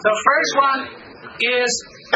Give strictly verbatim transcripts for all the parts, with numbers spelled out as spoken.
The first one is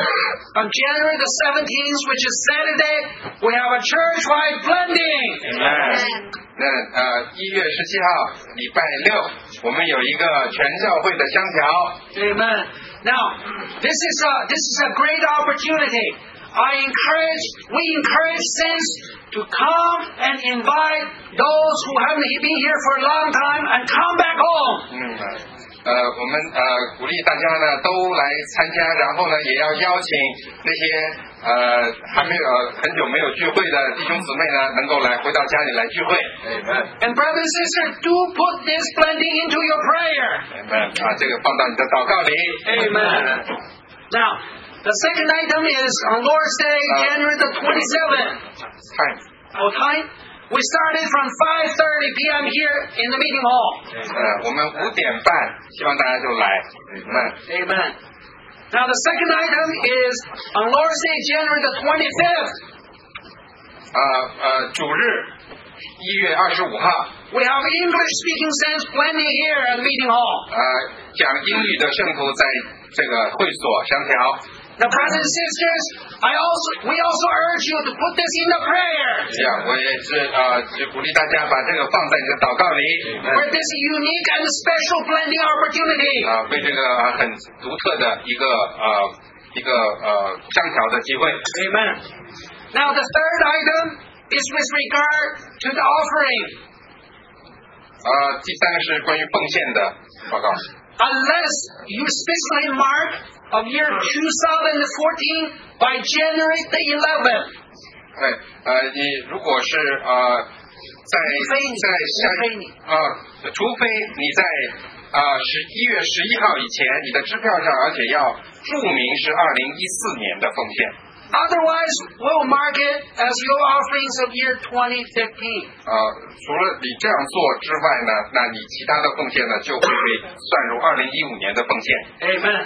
on January the seventeenth, which is Saturday, we have a church-wide blending. Amen. 那呃，一月十七号礼拜六，我们有一个全教会的香条。 Amen. Now, this is a this is a great opportunity. I encourage, we encourage saints to come and invite those who haven't been here for a long time and come back home. 嗯，呃，我们呃鼓励大家呢都来参加，然后呢也要邀请那些呃还没有很久没有聚会的弟兄姊妹呢，能够来回到家里来聚会。Amen. And brothers and sisters, do put this blending into your prayer. Amen. 啊，这个放到你的祷告里。 Amen. Now, the second item is on Lord's Day, January the twenty-seventh. Time. Oh, time? We started from five thirty p.m. here in the meeting hall. 呃，我们五点半，希望大家就来。Amen. Amen. Now the second item is on Lord's Day, January the twenty-fifth. 呃呃，主日一月二十五号。 We have English-speaking saints blending here at the meeting hall. 呃，讲英语的圣徒在这个会所相调。 Now, brothers and sisters, I also we also urge you to put this in the prayer. 是啊，我也是呃，就鼓励大家把这个放在你的祷告里。 For this unique and special blending opportunity. 啊，为这个很独特的一个呃一个呃相调的机会。 Amen. Now, the third item is with regard to the offering. 呃，第三个是关于奉献的报告。 Unless you specifically mark of year two thousand fourteen by January the eleventh. 对，呃，你如果是呃在在下啊、呃，除非你在啊十一月十一号以前，你的支票上而且要注明是二零一四年的奉献。 Otherwise, we'll mark it as your offerings of year twenty fifteen. 呃，除了你这样做之外呢，那你其他的奉献呢就会被算入二零一五年的奉献。 Amen.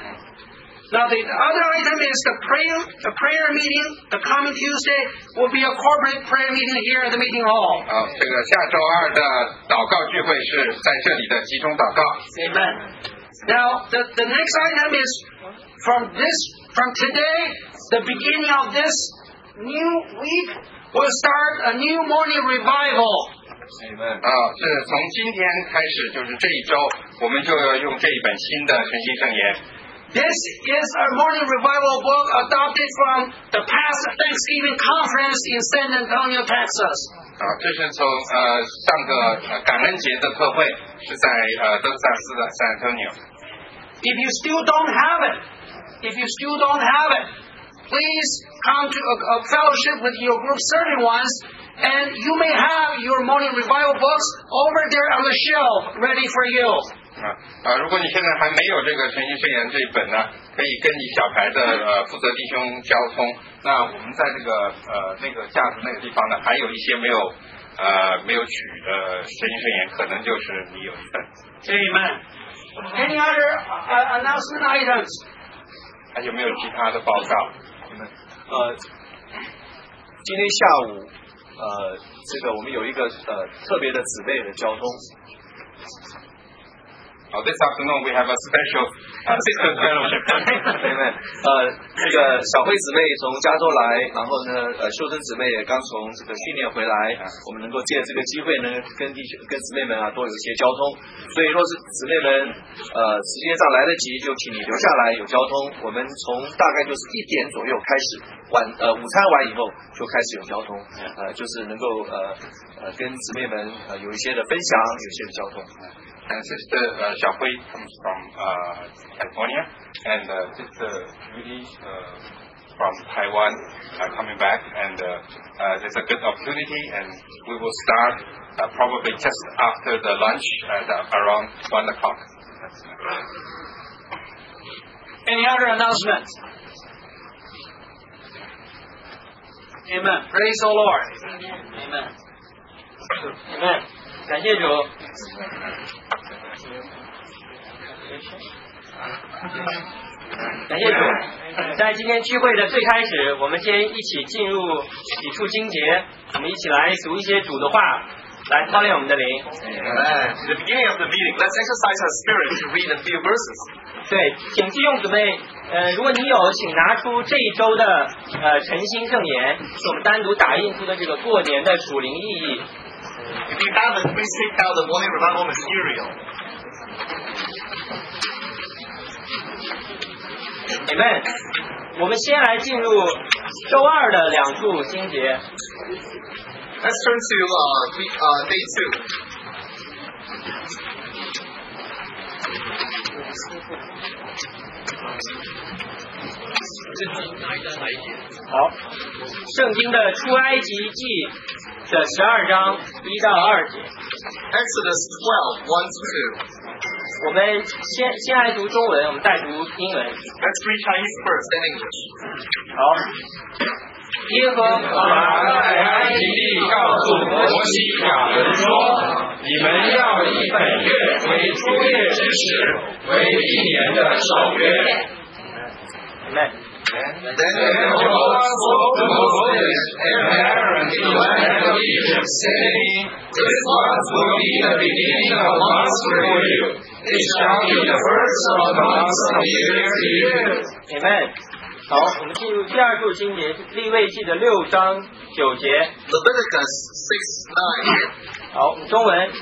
Now the other item is the prayer, the prayer meeting. The coming Tuesday will be a corporate prayer meeting here at the meeting hall. 啊，这个下周二的祷告聚会是在这里的集中祷告。 Amen. Now the the next item is from this from today, the beginning of this new week will start a new morning revival. Amen. 啊，是从今天开始，就是这一周，我们就要用这一本新的全新圣言。 This is a morning revival book adopted from the past Thanksgiving conference in San Antonio, Texas. 啊，这是从呃上个呃感恩节的特会是在呃德克萨斯的 San Antonio。 If you still don't have it, if you still don't have it, please come to a, a fellowship with your group certain ones, and you may have your morning revival books over there on the shelf ready for you. 啊啊！如果你现在还没有这个全新宣言这一本呢，可以跟你小牌的呃负责弟兄交通。那我们在这个呃那个架子那个地方呢，还有一些没有呃没有取的全新宣言，可能就是你有一份。 Amen. Any other uh, announcement items? 还有没有其他的报告？ 呃，今天下午呃这个我们有一个呃特别的姊妹的交通。 Oh, this afternoon we have a special uh, sister fellowship. Amen. 呃，这个小辉姊妹从加州来，然后呢，呃，秀珍姊妹也刚从这个训练回来，我们能够借这个机会呢，跟弟兄、跟姊妹们啊多有一些交通。所以，若是姊妹们呃时间上来得及，就请你留下来有交通。我们从大概就是一点左右开始，晚呃午餐完以后就开始有交通，呃，就是能够呃呃跟姊妹们呃有一些的分享，有一些的交通。 And Sister uh, Xiaohui comes from uh, California, and uh, Sister Yuli uh, from Taiwan uh, coming back, and uh, uh, it's a good opportunity, and we will start uh, probably just after the lunch at uh, around one o'clock. Any other announcements? Amen. Praise the Lord. Amen. Amen. 感谢主。感谢主，在今天聚会的最开始，我们先一起进入起初经节，我们一起来读一些主的话。 来操练我们的灵。 Amen. At the beginning of the meeting, let's exercise our spirit to read a few verses. 对，请弟兄姊妹，呃，如果你有，请拿出这一周的呃诚心圣言，是我们单独打印出的这个过年的属灵意义。 If you have it, please take out the morning revival material. Amen. 我们先来进入周二的两处经节。 Let's turn to uh, week, uh, day two. 好，圣经的出埃及记的十二章一到二节。 Exodus twelve, one to two. 我们先先来读中文，我们再读英文。 Let's read Chinese first, then English. 好。耶和华在埃及地告诉摩西亚伦说：“你们要以本月为出业之时，为一年的守约。” Amen. Then Jehovah spoke to Moses and Aaron in the land of Egypt, saying, This month will be the beginning of months for you. It shall be the first of the months of the year to you. Amen. 好，我们进入第二处经节，利未记的六章九节。 Leviticus six nine. 好，我们中文。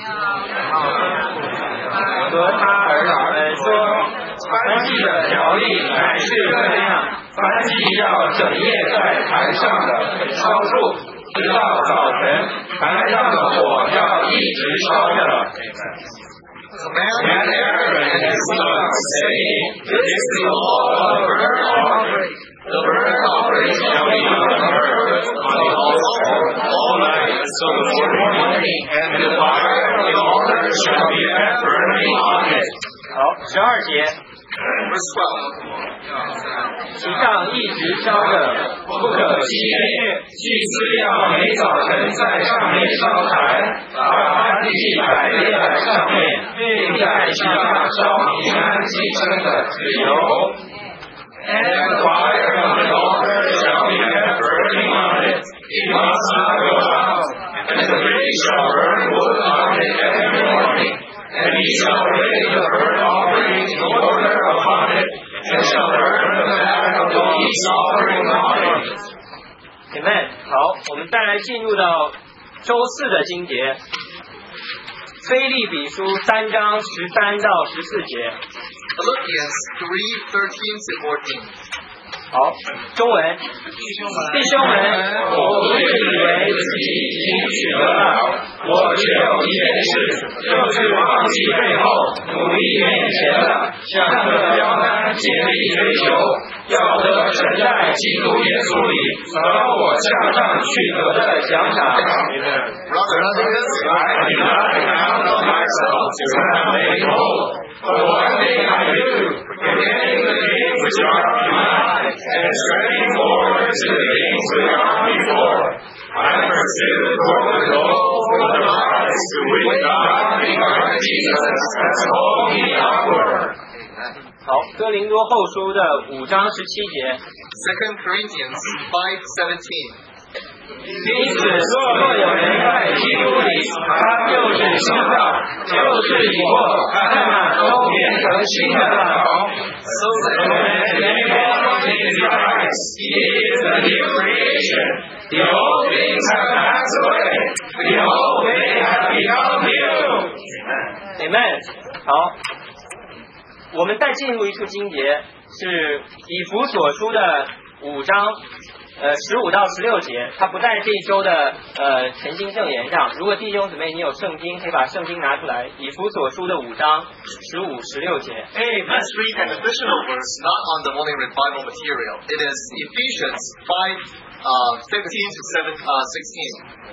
和他儿们说， 燔祭的条例乃是这样：燔祭要整夜在坛上的烧住，直到早晨，坛上的火要一直烧着。And Aaron and his sons, saying, This is the law of burnt offering. The burnt offering shall be unburned on the altar all night until the morning, and the fire of the altar shall be kept burning on it. 好，十二节。 Verse twelve. 其上一直烧着， 不可熄灭。祭司要每早晨在上面烧柴，把燔祭摆列在上面，并在其上烧平安祭牲的脂油。And the fire of the altar shall be kept burning on it. It must not go out. And the priest shall burn wood on it every morning. And he shall lay the burnt offering in order upon it, and shall burn the fat of the peace offering on it. Amen. 好，我们再来进入到周四的经节，腓立比书三章十三到十四节。 Philippians three thirteen to fourteen. 好，中文。弟兄们，我不是以为自己已经取得了，我只有一件事，就是忘记背后，努力面前的，向着标杆竭力追求，要得神在基督耶稣里把我向上取得的奖赏。 Brothers, I do not count on myself to have made whole. For one thing I do, forgetting the things which are behind, and straining forward to the things which are before. I pursue toward the goal for the prize to which God in Christ Jesus has called me upward. 好，哥林多后书的五章十七节。 Second Corinthians five seventeen. 因此，若有人在基督里，他就是新造，就是已过，看哪，都变成新的了。So that when anyone is in Christ, he is a new creation. The old things have passed away. Behold, they have become new. Amen. 好，我们再进入一处经节，是以弗所书的五章。呃，十五到十六节，它不在这一周的呃诚心圣言上。如果弟兄姊妹你有圣经，可以把圣经拿出来，以弗所书的五章十五、十六节。 Hey, let's read an additional verse, not on the morning revival material. It is Ephesians five, uh, fifteen to seven, uh, sixteen.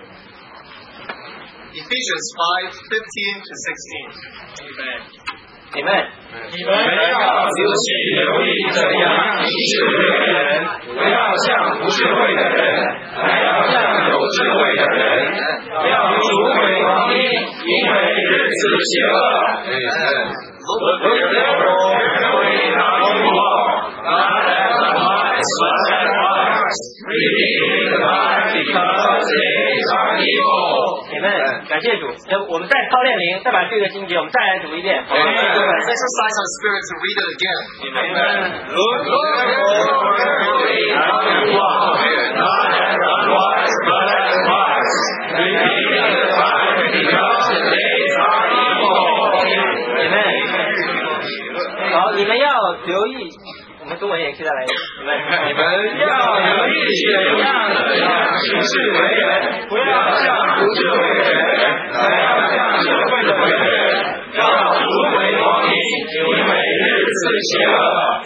Ephesians five, fifteen to sixteen. Amen. Amen. 你们要仔细留意怎样医治别人，不要像不智慧的人，乃要像有智慧的人。要赎回光阴，因为日子邪恶。Look therefore carefully how you walk, not as unwise, but as wise, redeeming the time because days are evil. Amen. 感谢主。那我们再操练灵，再把这个经节我们再来读一遍。好吗 Exercise our spirit to read it again. Amen. Look, look, carefully how you walk, not as unwise, but as wise. Redeeming the time because the days are evil. Amen. 好，你们要留意。我们中文也可以再来一遍。你们你们要留意怎样的样行事为人，不要像不智慧的人，乃要像智慧的为人。要不为光明，因为日子邪恶。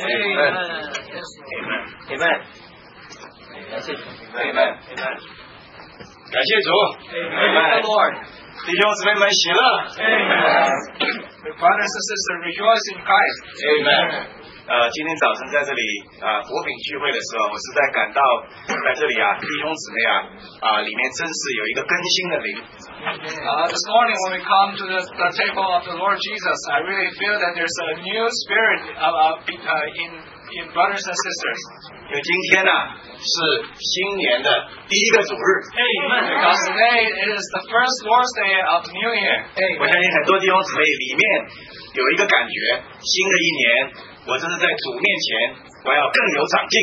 Amen。感谢主。 Amen。 感谢主。 Amen。Lord。 弟兄姊妹们喜乐。 Amen。 Brothers and sisters, rejoice in Christ. Amen。呃，今天早晨在这里啊，国饼聚会的时候，我实在感到在这里啊，弟兄姊妹啊啊，里面真是有一个更新的灵。 Uh, this morning when we come to the, the table of the Lord Jesus, I really feel that there's a new spirit uh, uh, in in brothers and sisters. 因为今天呢、啊、是新年的第一个主日。 Amen. Because today it is the first Lord's Day of the New Year. 我相信很多弟兄姊妹里面有一个感觉，新的一年。我这是在主面前，我要更有长进。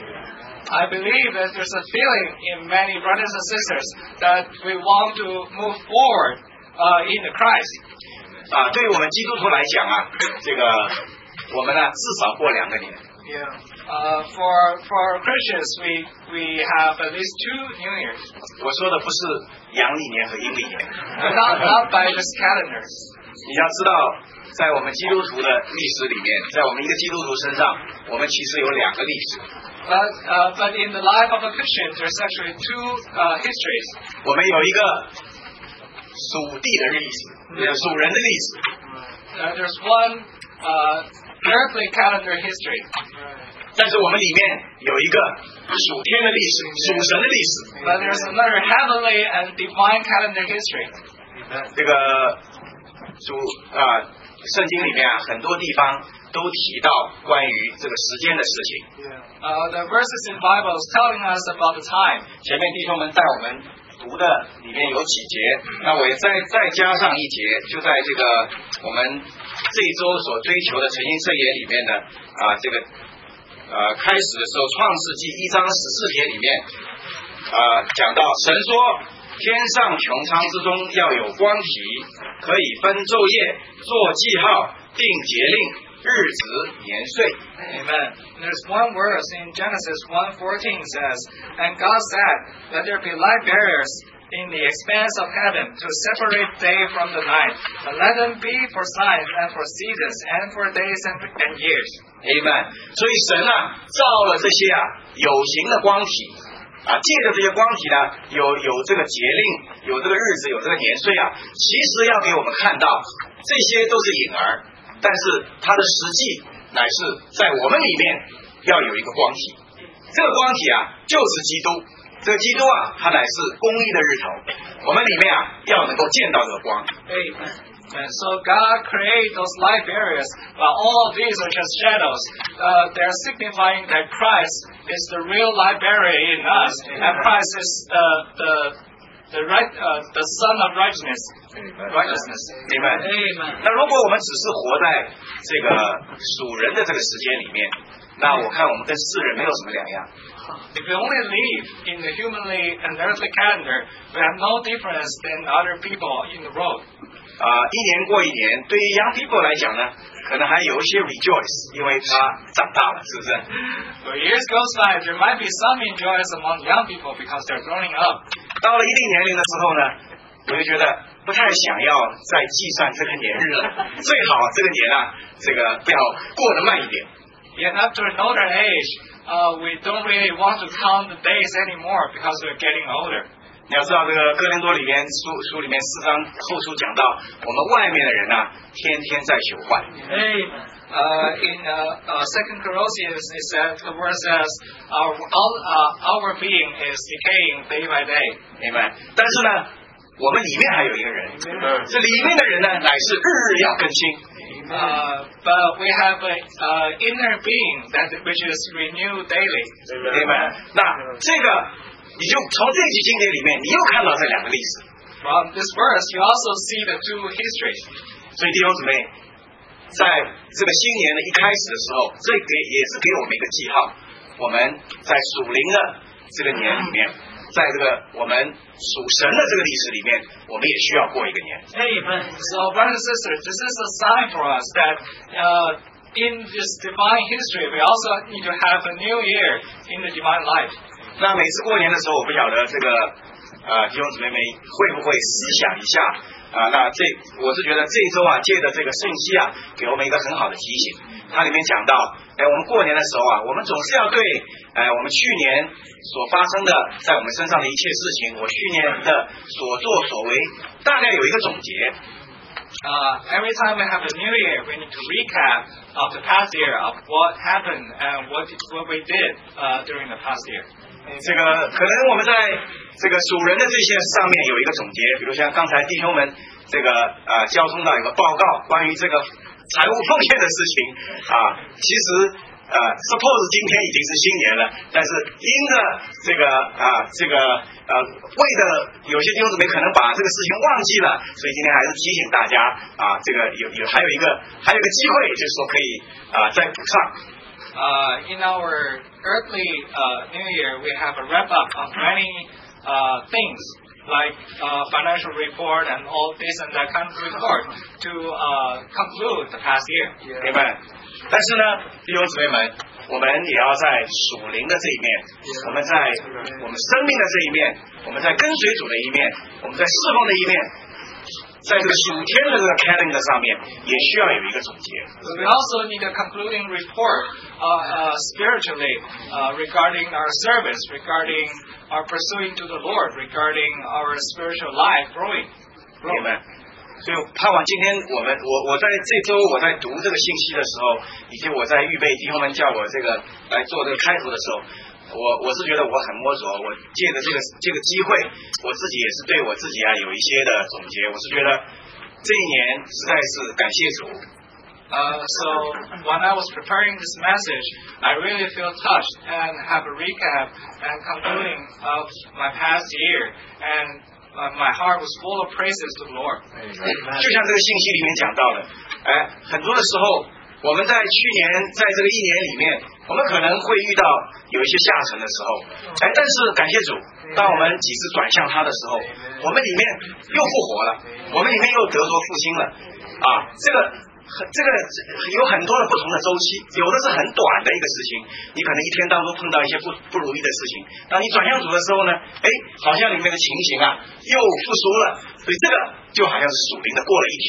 I believe that there's a feeling in many brothers and sisters that we want to move forward uh, in the Christ. 啊，对于我们基督徒来讲啊，这个我们呢至少过两个年。 Yeah. Uh, for for Christians, we we have at least two New Years. 我说的不是阳历年和阴历年。 Not not by this calendar. 你要知道。在我们基督徒的历史里面，在我们一个基督徒身上，我们其实有两个历史。 But uh, but in the life of a Christian, there's actually two uh, histories. 我们有一个属地的历史，属人的历史。 Uh, there's one uh, earthly calendar history. 但是我们里面有一个属天的历史，属神的历史。 But there's another heavenly and divine calendar history. 这个属啊。圣经里面啊，很多地方都提到关于这个时间的事情。 Uh, the verses in the Bible is telling us about the time. 前面弟兄们在我们读的里面有几节，那我也再再加上一节，就在这个我们这一周所追求的诚心圣言里面的啊，这个呃开始的时候，创世纪一章十四节里面啊讲到神说。天上穹苍之中要有光体，可以分昼夜，做记号，定节令，日子年岁。 Amen. There's one verse in Genesis one fourteen says, "And God said, Let there be light barriers in the expanse of heaven to separate day from the night, and let them be for signs and for seasons and for days and, and years." Amen. 所以神啊造了这些啊有形的光体。啊，借着这些光体呢，有有这个节令，有这个日子，有这个年岁啊，其实要给我们看到，这些都是影儿，但是它的实际乃是在我们里面要有一个光体，这个光体啊就是基督，这个基督啊，它乃是公义的日头，我们里面啊要能够见到这个光。 And so God created those light barriers, but all of these are just shadows. Uh, they're signifying that Christ is the real light barrier in us, and Christ is the the the right uh, the Son of righteousness. Righteousness. Amen. Amen. 那如果我们只是活在这个属人的这个时间里面，那我看我们跟世人没有什么两样。 If we only live in the humanly and earthly calendar, we have no difference than other people in the world. 啊、呃，一年过一年，对于 young people 来讲呢，可能还有一些 rejoice， 因为他长大了，是不是 ？So years goes by, there might be some rejoice among young people because they're growing up. 到了一定年龄的时候呢，我就觉得不太想要再计算这个年日了，最好这个年啊，这个不要过得慢一点。 Yet after an older age, uh, we don't really want to count the days anymore because we're getting older. 你要知道，这个哥林多里面书书里面四章后书讲到，我们外面的人啊，天天在朽坏。 Uh, in uh, uh, Second Corinthians, it says the word says our all, uh, our being is decaying day by day. 明白？但是呢，我们里面还有一个人，这里面的人呢，乃是日日要更新。 Uh, but we have an uh, inner being that which is renewed daily. 明白？那这个。你就从这期经典里面，你又看到这两个历史。 from this verse, you also see the two histories. 所以弟兄姊妹，在这个新年的一开始的时候，这给也是给我们一个记号，我们在属灵的这个年里面，在这个我们属神的这个历史里面，我们也需要过一个年。 Amen. So, brothers and sisters, this is a sign for us that uh, in this divine history, we also need to have a new year in the divine life. 那每次过年的时候，我不晓得这个呃弟兄姊妹们会不会思想一下啊、呃？那这我是觉得这一周啊，借着这个圣息啊，给我们一个很好的提醒。它里面讲到，哎，我们过年的时候啊，我们总是要对哎我们去年所发生的在我们身上的一切事情，我去年的所作所为，大概有一个总结。 Uh, every time we have a new year, we need to recap of the past year of what happened and what what we did uh, during the past year. 这个可能我们在这个属人的这些上面有一个总结，比如像刚才弟兄们这个呃交通到一个报告，关于这个财务奉献的事情啊，其实呃 suppose 今天已经是新年了，但是因着这个啊这个呃为的有些弟兄姊妹可能把这个事情忘记了，所以今天还是提醒大家啊，这个有有还有一个还有一个机会，就是说可以啊再补上。 Uh, in our earthly uh, New Year, we have a wrap-up of many uh, things like uh, financial report and all this and that kind of report to uh, conclude the past year. 明白。但是呢，弟兄姊妹们，我们也要在属灵的这一面，我们在我们生命的这一面，我们在跟随主的一面，我们在侍奉的一面，在这个属天的这个 calendar 上面，也需要有一个总结。 So we also need a concluding report uh, uh, spiritually uh, regarding our service, regarding our pursuing to the Lord, regarding our spiritual life growing. 明白。所以盼望今天我们我我在这周我在读这个信息的时候，以及我在预备弟兄们叫我这个来做这个开头的时候，我我是觉得我很摸索，我借着这个这个机会，我自己也是对我自己啊有一些的总结。我是觉得这一年实在是感谢主。 Uh, so when I was preparing this message, I really feel touched and have a recap and concluding of my past year, and uh, my heart was full of praises to the Lord. 就像这个信息里面讲到的，哎，很多的时候我们在去年在这个一年里面，我们可能会遇到有一些下沉的时候，哎，但是感谢主，当我们几次转向他的时候，我们里面又复活了，我们里面又得着复兴了，啊，这个。这个有很多的不同的周期，有的是很短的一个事情，你可能一天当中碰到一些不不如意的事情，当你转向主的时候呢，哎，好像里面的情形啊又复苏了，所以这个就好像是属灵的过了一天。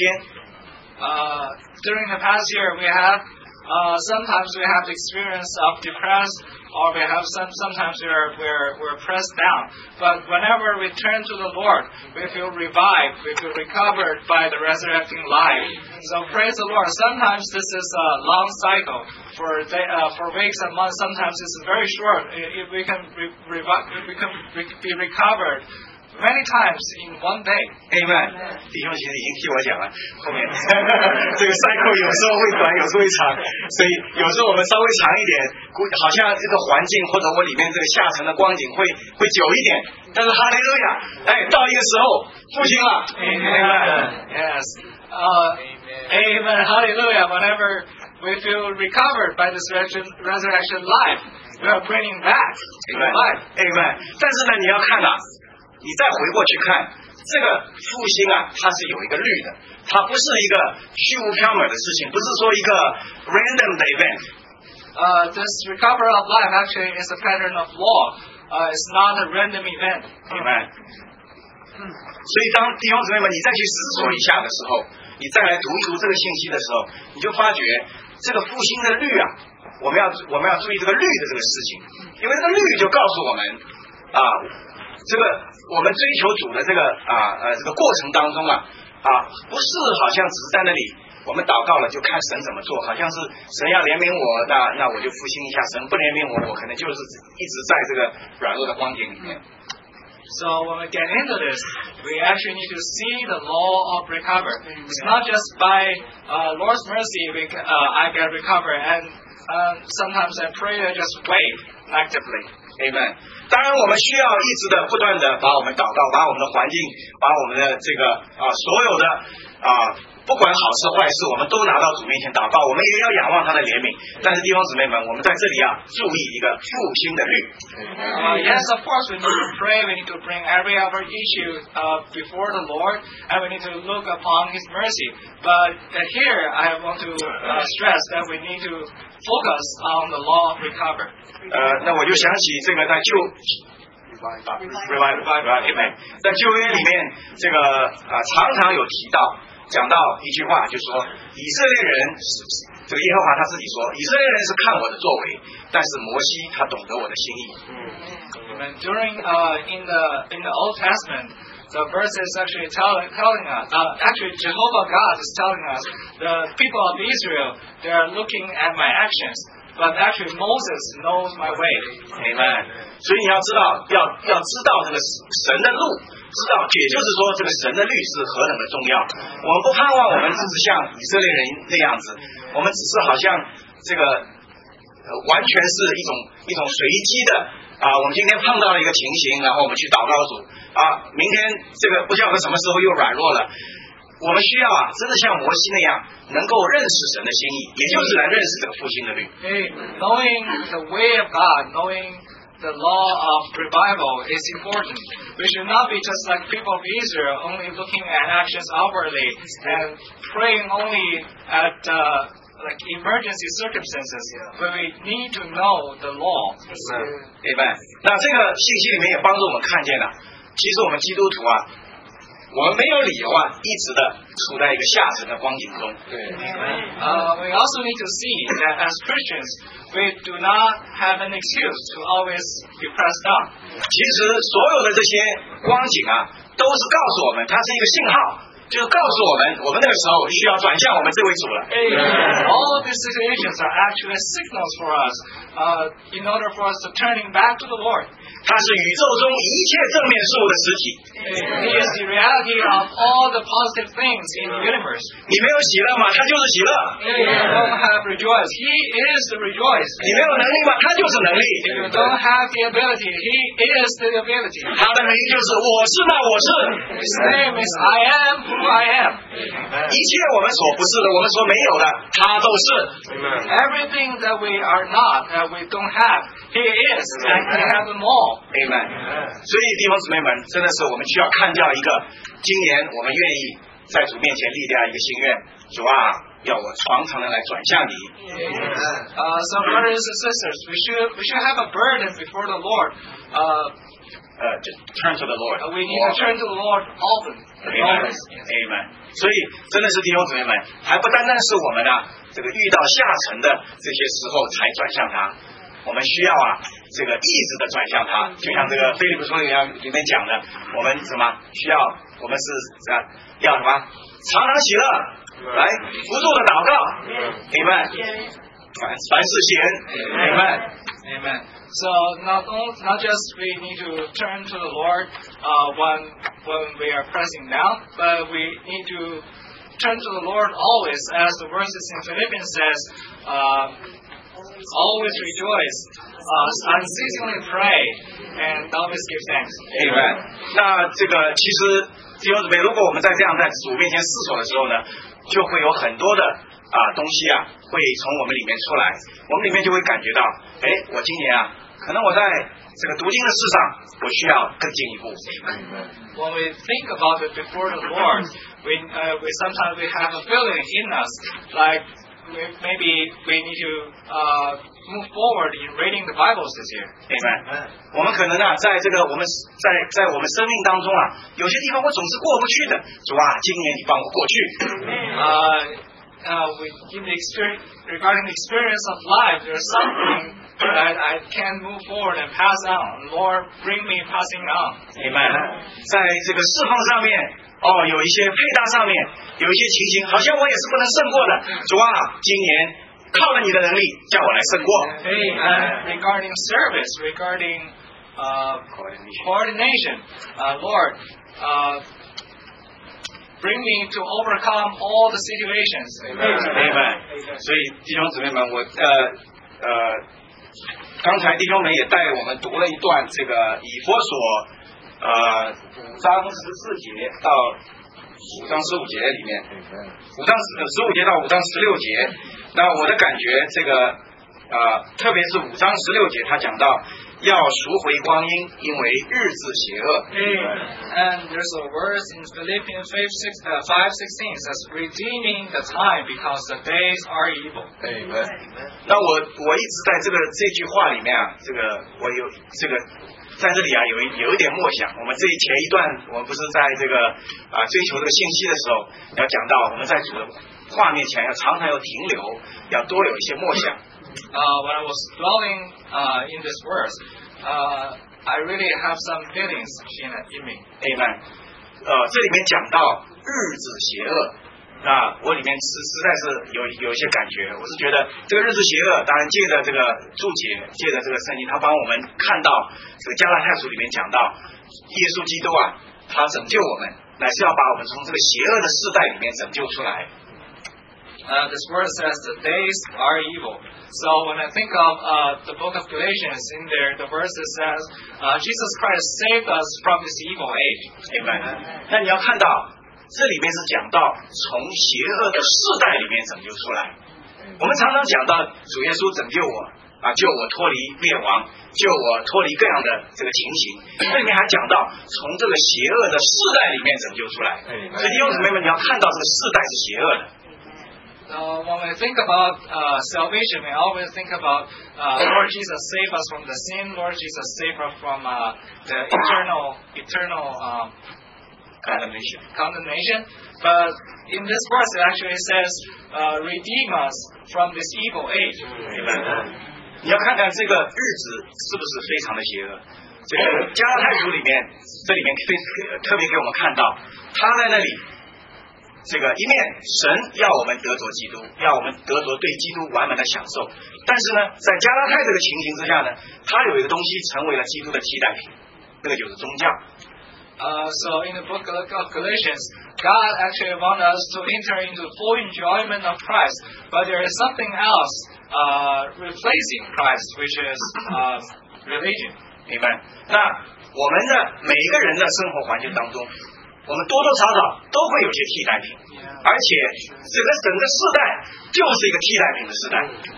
Uh, during the past year, we have uh, sometimes we have the experience of depressed, or we have some sometimes we're we're we're pressed down. But whenever we turn to the Lord, we feel revived, we feel recovered by the resurrecting life. So praise the Lord. Sometimes this is a long cycle for day, uh, for weeks and months. Sometimes it's very short. If we can re- revive, we can re- be recovered many times in one day. Amen. 弟兄其实已经替我讲了，后面这个 cycle 有时候会短，有时候会长，所以有时候我们稍微长一点，好像这个环境或者我里面这个下沉的光景会会久一点，但是哈利路亚，哎，到一个时候复兴了。 Amen. Yes. Uh, Amen. Hallelujah. Whenever we feel recovered by this resurrection life, we are bringing back life. Amen. 但是呢，你要看啊。你再回过去看，这个复兴啊，它是有一个律的，它不是一个虚无缥缈的事情，不是说一个 random 的 event。 Uh, this recovery of life actually is a pattern of law. Uh, it's not a random event. Amen. 所以当弟兄姊妹们你再去思索一下的时候，你再来读一读这个信息的时候，你就发觉这个复兴的律啊，我们要我们要注意这个律的这个事情，因为这个律就告诉我们啊。这个我们追求主的这个啊呃这个过程当中啊啊不是好像只是在那里我们祷告了就看神怎么做，好像是神要怜悯我，那那我就复兴一下，神不怜悯我，我可能就是一直在这个软弱的光景里面。 So when we get into this, we actually need to see the law of recovery. It's not just by uh, Lord's mercy we uh, I get recovered, and uh, sometimes I pray I just wait actively. Amen。当然，我们需要一直的不断的把我们祷告，把我们的环境，把我们的这个啊所有的啊不管好事坏事，我们都拿到主面前祷告。我们也要仰望他的怜悯。但是弟兄姊妹们，我们在这里啊，注意一个复兴的律。 Uh, yes, of course, we need to pray. We need to bring every other issue uh, before the Lord, and we need to look upon His mercy. But uh, here, I want to uh, stress that we need to focus on the law of recovery. 呃，那我就想起这个在旧。Revival，Amen， 在旧约里面，这个啊、呃、常常有提到讲到一句话，就说以色列人，这个耶和华他自己说，以色列人是看我的作为，但是摩西他懂得我的心意。 And during uh, in the in the Old Testament, the verse is actually telling telling us, uh, actually Jehovah God is telling us, the people of Israel, they are looking at my actions. But actually, Moses knows my way. Amen. 所以你要知道，要要知道这个神的路，知道，也就是说，这个神的律是何等的重要。我们不盼望我们只是像以色列人那样子，我们只是好像这个、呃、完全是一种一种随机的啊。我们今天碰到了一个情形，然后我们去祷告主啊，明天这个不晓得什么时候又软弱了。我们需要啊，真的像摩西那样，能够认识神的心意，也就是来认识这个复兴的律。 Knowing the way of God, knowing the law of revival is important. We should not be just like people of Israel, only looking at actions outwardly and praying only at uh, like emergency circumstances. But we need to know the law. Amen. 那这个信息里面也帮助我们看见了，其实我们基督徒啊。我们没有理由啊，一直的处在一个下沉的光景中。 对。Uh, we also need to see that as Christians, we do not have an excuse to always be pressed down. 其实所有的这些光景啊，都是告诉我们，它是一个信号，就是告诉我们，我们那个时候需要转向我们这位主了。 All of these situations are actually signals for us, uh, in order for us to turning back to the Lord. 它是宇宙中一切正面事物的实体。 He is the reality of all the positive things in the universe. 你没有喜乐吗？他就是喜乐。 If you don't have rejoice, He is the rejoice. 你没有能力吗？他就是能力。 If you don't have the ability, He is the ability. 他的能力就是我是那我是。 His name is I am who I am. 一切我们所不是的，我们所没有的，他都是。 Everything that we are not, that we don't have, He is, and we have them all. Amen. 所以弟兄姊妹们，真的是我们需要看掉一个，今年我们愿意在主面前立下一个心愿，主啊，要我常常的来转向你。 Uh, so brothers and sisters, we should we should have a burden before the Lord. Uh, uh, just turn to the Lord. Uh, we need to turn to the Lord often. Amen. Amen. 所以真的是弟兄姊妹们，还不单单是我们啊，这个遇到下沉的这些时候才转向他。我们需要啊，这个一直的转向他，就像这个腓立比书里面讲的，我们什么需要？我们是啊，要什么？常常喜乐，来不住的祷告，明白？凡凡事谢恩，明白？ Amen. So not only, not just we need to turn to the Lord uh, when when we are pressing down, but we need to turn to the Lord always, as the verses in Philippians says. Uh, Always rejoice, uh, unceasingly pray, and always give thanks. Amen. 那这个其实弟兄姊妹，如果我们在这样在主面前思索的时候呢，就会有很多的啊东西啊，会从我们里面出来，我们里面就会感觉到，哎，我今年啊，可能我在这个读经的事上，我需要更进一步。 When we think about it before the Lord, we uh, we sometimes we have a feeling in us like. Maybe we need to uh, move forward in reading the Bibles this year. Amen. 我们可能啊，在这个我们在在我们生命当中啊，有些地方我总是过不去的。主啊，今年你帮我过去。 Uh, uh, we, in the experience, regarding the experience of life, there's something that I can move forward and pass on. Lord, bring me passing on. Amen. 在这个释放上面。哦，有一些配搭上面有一些情形，好像我也是不能胜过的。主啊，今年靠了你的能力，叫我来胜过。 Hey, uh, regarding service, regarding uh, coordination, uh, Lord, uh, bring me to overcome all the situations. Amen. 所以弟兄姊妹们，我呃呃。 刚才弟兄们也带我们读了一段这个以弗所呃五章十四节到五章十五节里面，五章十五节到五章十六节。那我的感觉，这个呃，特别是五章十六节，他讲到要赎回光阴，因为日子邪恶。 And there's a verse in Philippians five sixteen says, redeeming the time because the days are evil. 那我我一直在这个这句话里面啊，这个我有这个在这里啊有一有一点默想。我们这前一段我们不是在这个啊追求这个信息的时候，要讲到我们在主的话面前要常常要停留，要多有一些默想。 Uh, when I was dwelling uh, in this verse, uh, I really have some feelings in, in me. Amen. 呃，这里面讲到日子邪恶，那我里面实实在是有有一些感觉。我是觉得这个日子邪恶，当然借着这个注解，借着这个圣经，他帮我们看到这个加拉太书里面讲到耶稣基督啊，他拯救我们，乃是要把我们从这个邪恶的世代里面拯救出来。 Uh, this verse says the days are evil. So when I think of uh, the book of Galatians, in there the verse says uh, Jesus Christ saved us from this evil age. Amen. 那你要看到这里面是讲到从邪恶的世代里面拯救出来。我们常常讲到主耶稣拯救我啊，救我脱离灭亡，救我脱离各样的这个情形。这里面还讲到从这个邪恶的世代里面拯救出来。所以弟兄姊妹们，你要看到这个世代是邪恶的。 Uh, when we think about uh, salvation, we always think about uh, Lord Jesus save us from the sin, Lord Jesus save us from uh, the eternal, eternal um, condemnation. condemnation. But in this verse, it actually says, uh, redeem us from this evil age. 你要看看这个日子是不是非常的邪恶。这个加拉太书里面，这里面非特别给我们看到，他在那里。这个一面神要我们得着基督，要我们得着对基督完满的享受，但是呢，在加拉太这个情形之下呢，他有一个东西成为了基督的替代品，那个就是宗教。 Uh, so in the book of Galatians, God actually wants us to enter into full enjoyment of Christ, but there is something else uh, replacing Christ, which is uh, religion. 明白？那我们的每一个人的生活环境当中。我们多多少少都会有些替代品，而且整个整个世代就是一个替代品的时代。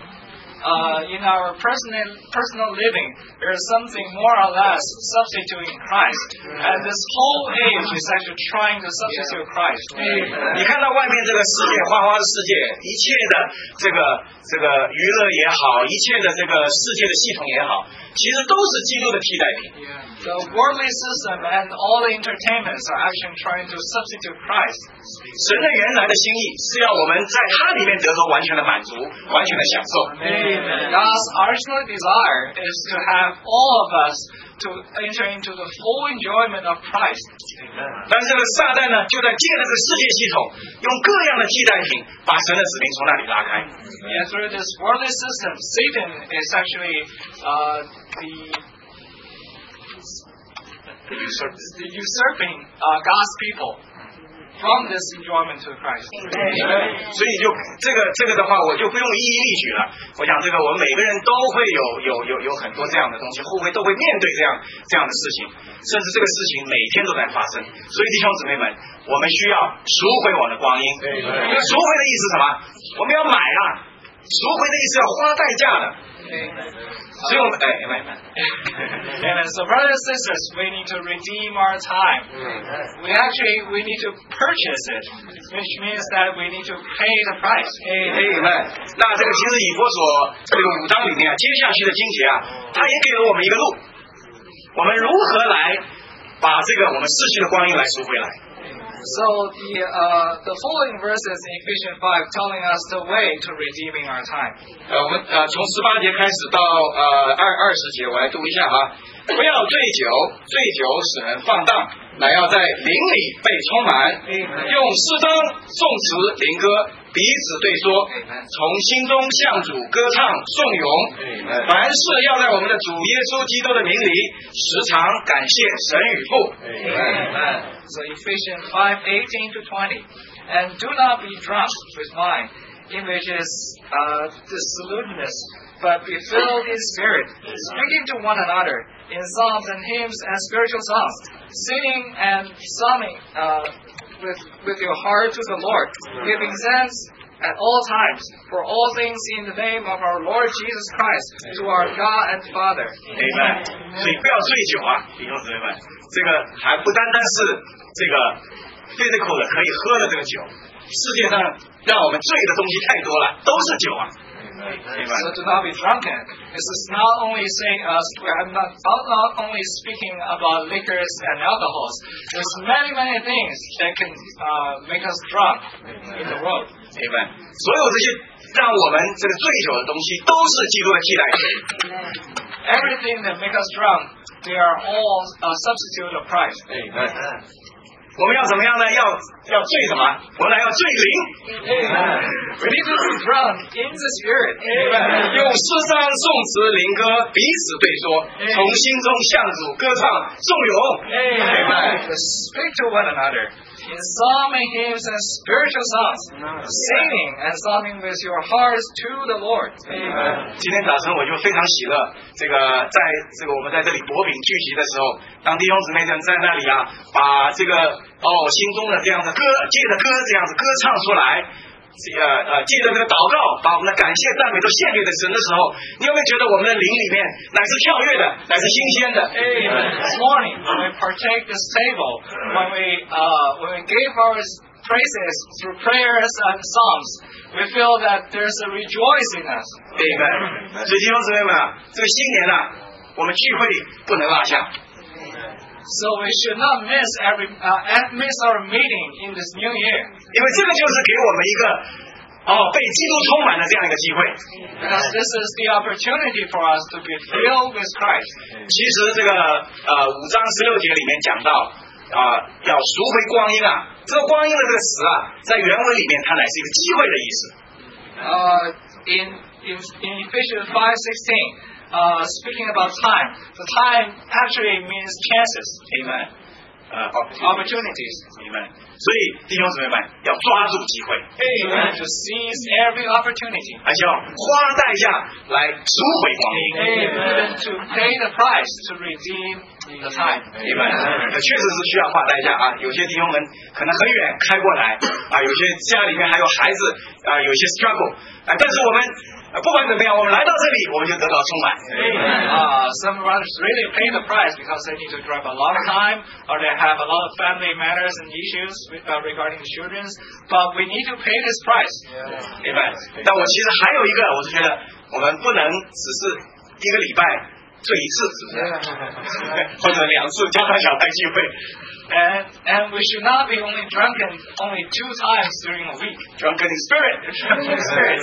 Uh, in our personal personal living, there is something more or less substituting Christ, and this whole age is actually trying to substitute Christ. 你看到外面这个世界，花花的世界，一切的这个这个娱乐也好，一切的这个世界的系统也好，其实都是基督的替代品。 The worldly system and all the entertainments are actually trying to substitute Christ. 神的原来的心意是要我们在他里面得到完全的满足，完全的享受。 God's original desire is to have all of us to enter into the full enjoyment of Christ. 但这个撒旦呢，就在借着这个世界系统，用各样的替代品，把神的子民从那里拉开。 And through this worldly system, Satan is actually uh, the the, usurp, the usurping uh, God's people from this enjoyment to Christ. 所以就这个这个的话，我就不用一一例举了。我想这个我们每个人都会有有有有很多这样的东西，会不会都会面对这样这样的事情，甚至这个事情每天都在发生。所以弟兄姊妹们，我们需要赎回我们的光阴。赎回的意思是什么？我们要买啊，赎回的意思要花代价的。所以我们哎，买买。 And so, brothers and sisters, we need to redeem our time. We actually we need to purchase it, which means that we need to pay the price. Amen. 那这个其实以弗所这个五章里面啊，接下去的经节啊，它也给了我们一个路，我们如何来把这个我们逝去的光阴来赎回来。 So the uh, the following verses in Ephesians five telling us the way to redeeming our time. 呃，我们呃从十八节开始到呃二二十节，我来读一下哈。不要醉酒，醉酒使人放荡，乃要在灵里被充满，用诗章、颂词、灵歌彼此对说，从心中向主歌唱颂咏。凡事要在我们的主耶稣基督的名里，时常感谢神与父。 Amen. So Ephesians five eighteen to twenty, and do not be drunk with wine, in which is uh, dissoluteness, but be filled in spirit, speaking to one another in psalms and hymns and spiritual songs, singing and psalming uh, with, with your heart to the Lord, giving thanks at all times for all things in the name of our Lord Jesus Christ to our God and Father. Amen. 所以不要醉酒啊，弟兄姊妹们，这个还不单单是这个 physical 的可以喝的这个酒，世界上让我们醉的东西太多了，都是酒啊。 So to not be drunken. This is not only saying us. I'm not, not only speaking about liquors and alcohols. There's many many things that can uh, make us drunk in the world. Amen. 所有这些让我们这个醉酒的东西，都是基督的替代品。 Everything that make us drunk, they are all a substitute of Christ. Amen. 我们要怎么样呢？要要醉什么？我们来要醉灵。 We need to be drunk in the spirit. 用诗章、颂词、灵歌彼此对说，从心中向主歌唱颂咏。 To speak to one another in psalm and hymns and spiritual songs, singing and psalming with your hearts to the Lord. 今天早晨我就非常喜乐，这个在这个我们在这里薄饼聚集的时候，当弟兄姊妹们在那里啊，把这个哦心中的这样的歌，借着歌这样子歌唱出来。这个呃，借着这个祷告，把我们的感谢赞美都献给了神的时候，你有没有觉得我们的灵里面乃是跳跃的，乃是新鲜的？ This morning, when we partake this table, when we uh, when we gave our praises through prayers and psalms, we feel that there's a rejoicing in us. Amen. 所以弟兄姊妹们啊，这个新年啊，我们聚会不能落下。 So we should not miss every uh, miss our meeting in this new year. 因为这个就是给我们一个哦被基督充满的这样一个机会。 Because this is the opportunity for us to be filled with Christ. 其实这个呃五章十六节里面讲到啊、呃、要赎回光阴啊，这个光阴的这个词啊，在原文里面它乃是一个机会的意思。 Uh, in in in Ephesians five sixteen. Uh, speaking about time, the time actually means chances. Amen. Uh, opportunities. Amen. 所以弟兄姊妹们要抓住机会。 Amen. To seize every opportunity. 而且要花代价来赎回光阴。 Amen. To pay the price to redeem the time. Amen. 确实是需要花代价啊！有些弟兄们可能很远开过来啊，有些家里面还有孩子啊，有些 struggle 啊，但是我们。不管怎么样，我们来到这里，我们就得到充满。 Uh, some brothers really pay the price because they need to drive a lot of time, or they have a lot of family matters and issues with, uh, regarding the children. But we need to pay this price. Amen. 但我其实还有一个，我是觉得我们不能只是一个礼拜醉一次，是不是？或者两次加上小班聚会。 And and we should not be only drunken only two times during a week. Drunken in spirit. Drunken in spirit.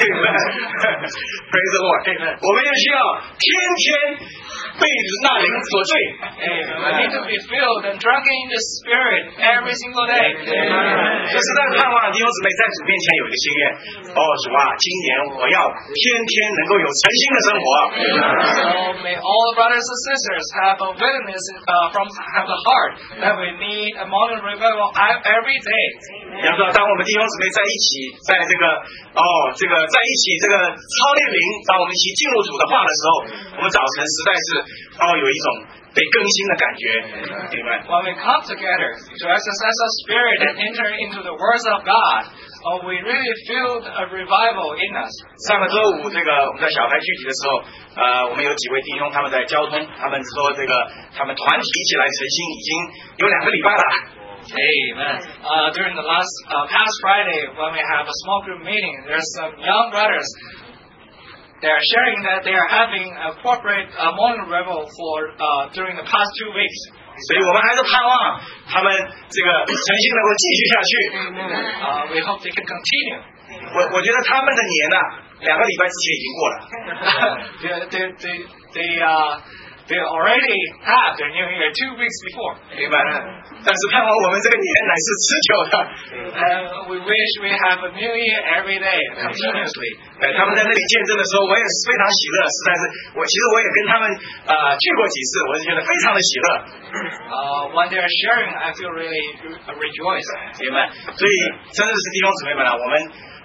Praise the Lord. Amen. 我们也需要天天被那灵所醉。 We need to be filled and drunken in the spirit every single day. 这实在盼望弟兄姊妹在主面前有一个心愿。哦，主啊，今年我要天天能够有诚心的生活。 So may all brothers and sisters have a willingness uh, from have the heart that we need a morning revival every day. 你要知道，当我们弟兄姊妹在一起，在这个哦，这个在一起这个操练灵，当我们一起进入主的话的时候，我们早晨实在是哦有一种被更新的感觉。明白 When we come together to exercise our spirit and enter into the words of God, oh, we really feel a revival in us. 上个周五，这个我们在小孩聚集的时候，呃，我们有几位弟兄他们在交通，他们说这个他们团体一起来诚心已经有两个礼拜了。 Amen. Uh, during the last uh, past Friday, when we have a small group meeting, there's some young brothers. They are sharing that they are having a corporate uh, morning revival for uh, during the past two weeks. 所以我们还是盼望他们这个诚心能够继续下去。 Uh, we hope they can continue. 我我觉得他们的年呐、啊，两个礼拜之前已经过了。 they they they they uh they already have their new year two weeks before. 明白了。但是盼望我们这个年乃是持久的。 And we wish we have a new year every day continuously. 哎，他们在那里见证的时候，我也是非常喜乐，实在是我其实我也跟他们呃聚过几次，我是觉得非常的喜乐。 Uh, when they are sharing, I feel really rejoiced. 明白。所以真的是弟兄姊妹们啊，我们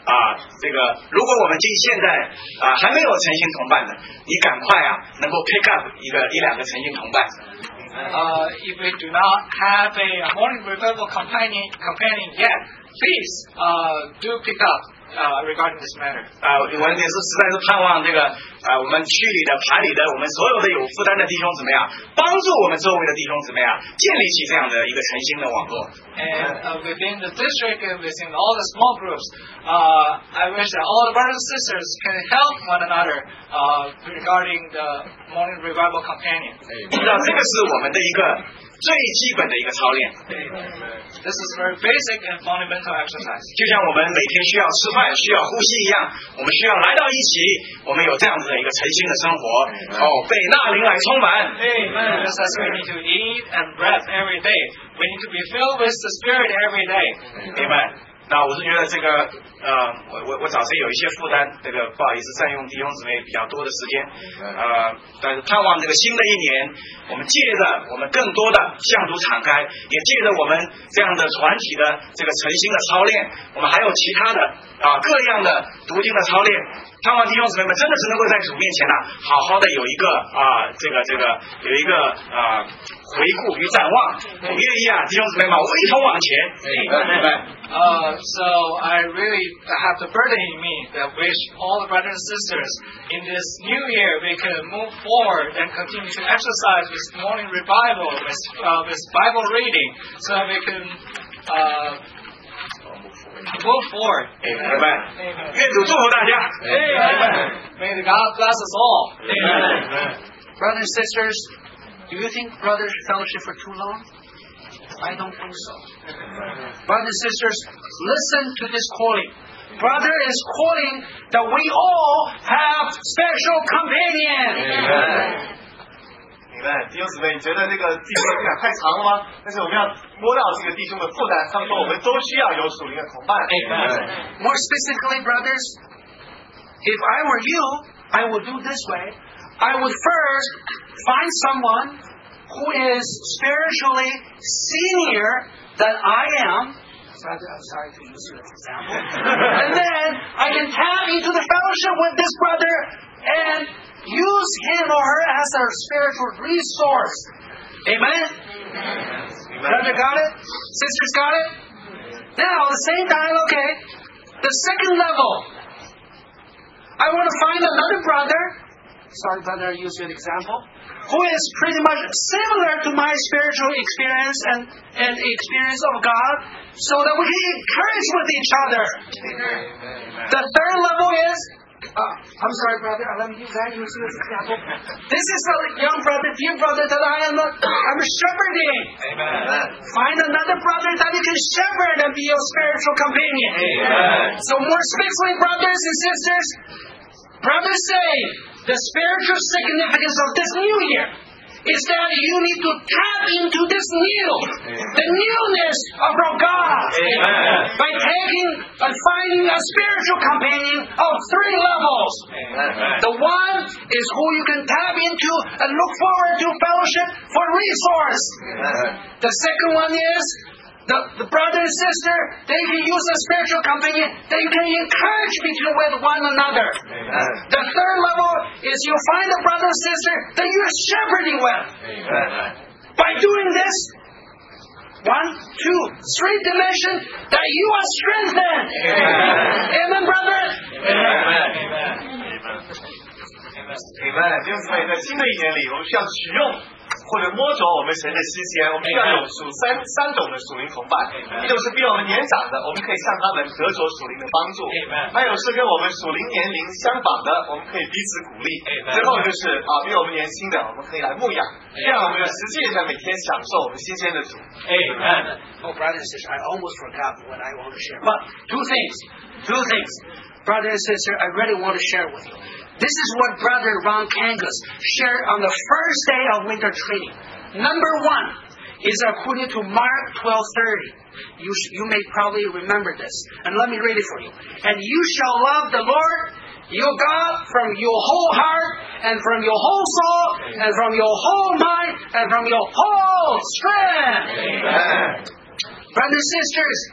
啊，这个如果我们今现在啊还没有诚心同伴的，你赶快啊能够 pick up 一个一两个诚心同伴。 Uh, if we do not have a morning revival companion, companion yet, please uh, do pick up uh, regarding this matter. 啊，我也是实在是盼望这个啊，我们区里的、盘里的，我们所有的有负担的弟兄姊妹啊，帮助我们周围的弟兄姊妹啊，建立起这样的一个诚心的网络。 And uh, within the district and within all the small groups, uh, I wish that all the brothers and sisters can help one another uh, regarding the morning revival companion. 知道这个是我们的一个最基本的一个操练。 This is very basic and fundamental exercise. 就像我们每天需要吃饭、需要呼吸一样，我们需要来到一起，我们有这样子的一个诚心的生活，哦，被那灵来充满。 Amen. Just as we need to eat and breathe every day, we need to be filled with the Spirit every day. Amen. 那我是觉得这个呃，我我我早晨有一些负担，这个不好意思占用弟兄姊妹比较多的时间，呃，但是盼望这个新的一年，我们借着我们更多的向主敞开，也借着我们这样的团体的这个诚心的操练，我们还有其他的啊各样的读经的操练，盼望弟兄姊妹们真的是能够在主面前呢、啊，好好的有一个啊这个这个有一个啊回顾与展望，我愿意啊弟兄姊妹们我一同往前，明白。 Uh, so I really have the burden in me that wish all the brothers and sisters in this new year we can move forward and continue to exercise this morning revival with, uh, with Bible reading so that we can uh, move forward. Amen. 愿主祝福大家。 Amen. May the God bless us all. Amen. Brothers and sisters, do you think brothers fellowship for too long? I don't think so. Brothers and sisters, listen to this calling. Brother is calling that we all have special companion. Amen. Amen. 弟兄姊妹，你觉得这个弟兄有点太长了吗？但是我们要摸到这个弟兄的负担，他们说我们都需要有属灵的同伴。 Amen. More specifically, brothers, if I were you, I would do this way. I would first find someone who is spiritually senior than I am. Brother, I'm sorry to use you as an example. And then I can tap into the fellowship with this brother and use him or her as a spiritual resource. Amen? Amen. Brother got it? Sisters got it? Now, at the same time, okay, the second level. I want to find another brother. Sorry, brother, I use you an example. Who is pretty much similar to my spiritual experience and, and experience of God, so that we can encourage with each other. Amen. The third level is, uh, I'm sorry, brother, let me use that use you as an example. This is a young brother, dear brother, that I am a, I'm shepherding. Amen. Find another brother that you can shepherd and be your spiritual companion. Amen. So more specifically, brothers and sisters, brothers say, the spiritual significance of this new year is that you need to tap into this new, the newness of our God, Amen. By taking and finding a spiritual companion of three levels. Amen. The one is who you can tap into and look forward to fellowship for resource. Amen. The second one is The, the brother and sister, they can use a spiritual companion that you can encourage between with one another. Amen. The third level is you find a brother and sister that you are shepherding with. Amen. By doing this, one, two, three dimension that you are strengthened. Amen, Amen brother? Amen. Amen. Amen. 弟兄姊妹，在新的一年里，我们需要取用或者摸着我们神的时间，我们需要有属三三种的属灵同伴。一种是比我们年长的，我们可以向他们得着属灵的帮助；还有是跟我们属灵年龄相仿的，我们可以彼此鼓励；最后就是啊，比我们年轻的，我们可以来牧养，这样我们就实际上每天享受我们新鲜的主。 Amen. Oh, brothers and sisters, I almost forgot what I want to share. But two things, two things, brother and sister, I really want to share with you. This is what Brother Ron Kangas shared on the first day of winter training. Number one is according to Mark twelve thirty. You, you may probably remember this. And let me read it for you. And you shall love the Lord your God from your whole heart and from your whole soul and from your whole mind and from your whole strength. Amen. Brothers and sisters,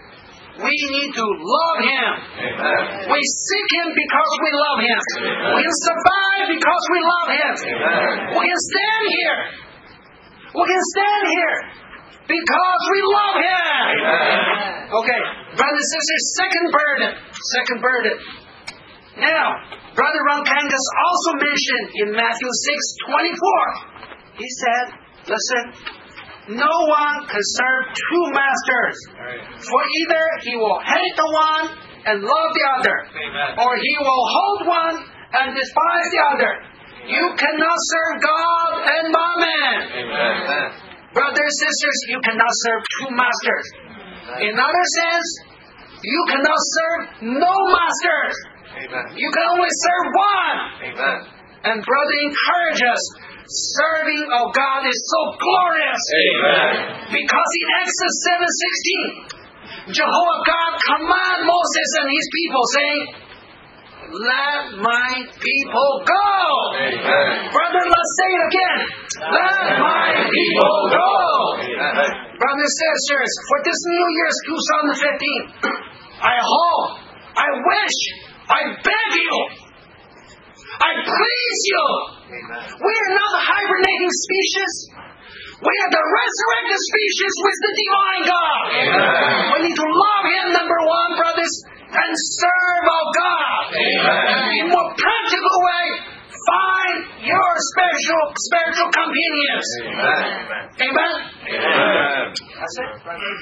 We need to love Him. Amen. We seek Him because we love Him. Amen. We can survive because we love Him. Amen. We can stand here. We can stand here because we love Him. Amen. Okay, brothers and sisters, second burden. Second burden. Now, Brother Rankangas also mentioned in Matthew six twenty-four. He said, listen, no one can serve two masters. For either he will hate the one and love the other, or he will hold one and despise the other. You cannot serve God and mammon. Amen. Brothers and sisters, you cannot serve two masters. In other sense, you cannot serve no masters. Amen. You can only serve one. Amen. And brother, encourage us. Serving of God is so glorious. Amen. Because in Exodus seven sixteen, Jehovah God command Moses and his people, saying, let my people go. Amen. Brother, let's say it again. Let my people go. Amen. Brothers and sisters, for this New Year's twenty fifteen, I hope, I wish, I beg you, I please you. Amen. We are not the hibernating species. We are the resurrected species with the divine God. Amen. We need to love Him, number one, brothers, and serve our God. Amen. In a more practical way, find your spiritual spiritual companions. Amen. Amen. Amen. That's it, brother.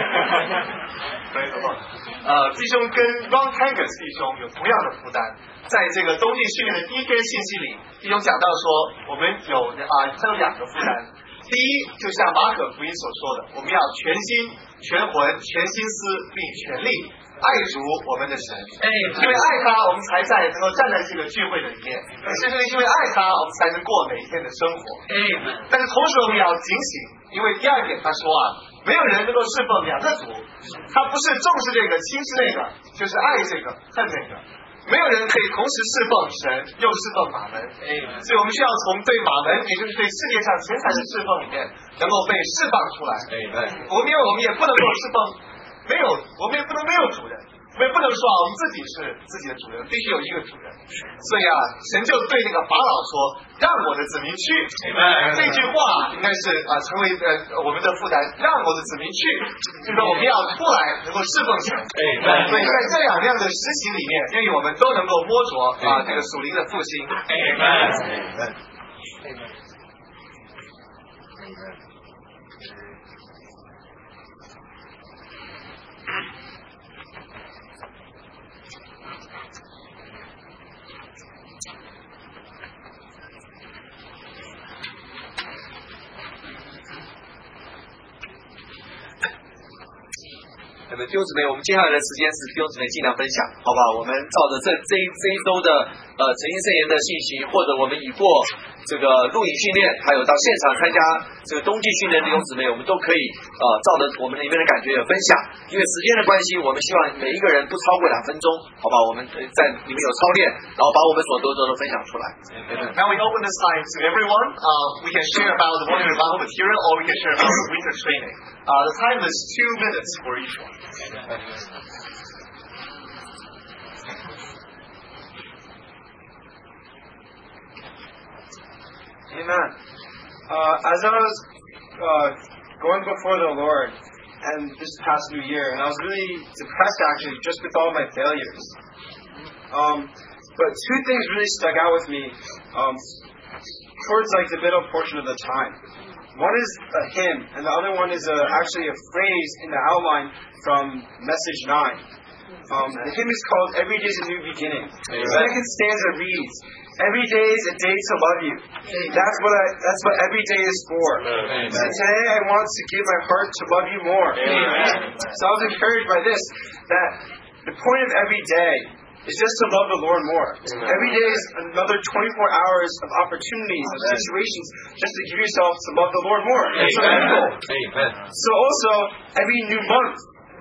呃，弟兄跟 Ron Kangas 弟兄有同样的负担，在这个冬季训练的第一篇信息里，弟兄讲到说，我们有啊，他有两个负担。第一，就像马可福音所说的，我们要全心、全魂、全心思并全力爱主我们的神。因为爱他，我们才在能够站在这个聚会的里面；是因为爱他，我们才能过每一天的生活。但是同时我们也要警醒，因为第二点他说啊，没有人能够侍奉两个主，他不是重视这个轻视那个，就是爱这个恨那个。没有人可以同时侍奉神又侍奉马门，所以我们需要从对马门，也就是对世界上钱财的侍奉里面，能够被释放出来。我们因为我们也不能够侍奉没有，我们也不能没有主人，我们也不能说啊，我们自己是自己的主人，必须有一个主人。所以啊，神就对那个法老说：“让我的子民去。”这句话应该是啊，成为呃我们的负担，让我的子民去，就是说我们要出来能够侍奉神。所以在这两样的实行里面，愿意我们都能够摸着啊这个属灵的复兴。 那么弟兄姊妹，我们接下来的时间是弟兄姊妹尽量分享，好吧？我们照着这这一这一周的呃诚心圣言的信息，或者我们已过这个录影训练，还有到现场参加这个冬季训练的弟兄姊妹，我们都可以呃照着我们里面的感觉有分享。因为时间的关系，我们希望每一个人不超过两分钟，好吧？我们在里面有操练，然后把我们所得的都分享出来。 Now we open this time to everyone. Uh, we can share about the morning revival material, or we can share about the winter training. Uh, the time is two minutes for each one. Amen. Uh, as I was uh, going before the Lord and this past new year, and I was really depressed actually just with all my failures. Um, but two things really stuck out with me um, towards like the middle portion of the time. One is a hymn, and the other one is a, actually a phrase in the outline from Message nine. Um, the hymn is called Every Day is a New Beginning. The second stanza reads, Every day is a day to love you. That's what I, that's what every day is for. And today I want to give my heart to love you more. So I was encouraged by this, that the point of every day is just to love the Lord more. Every day is another twenty-four hours of opportunities, of situations, just to give yourself to love the Lord more. That's what I feel. So also, every new month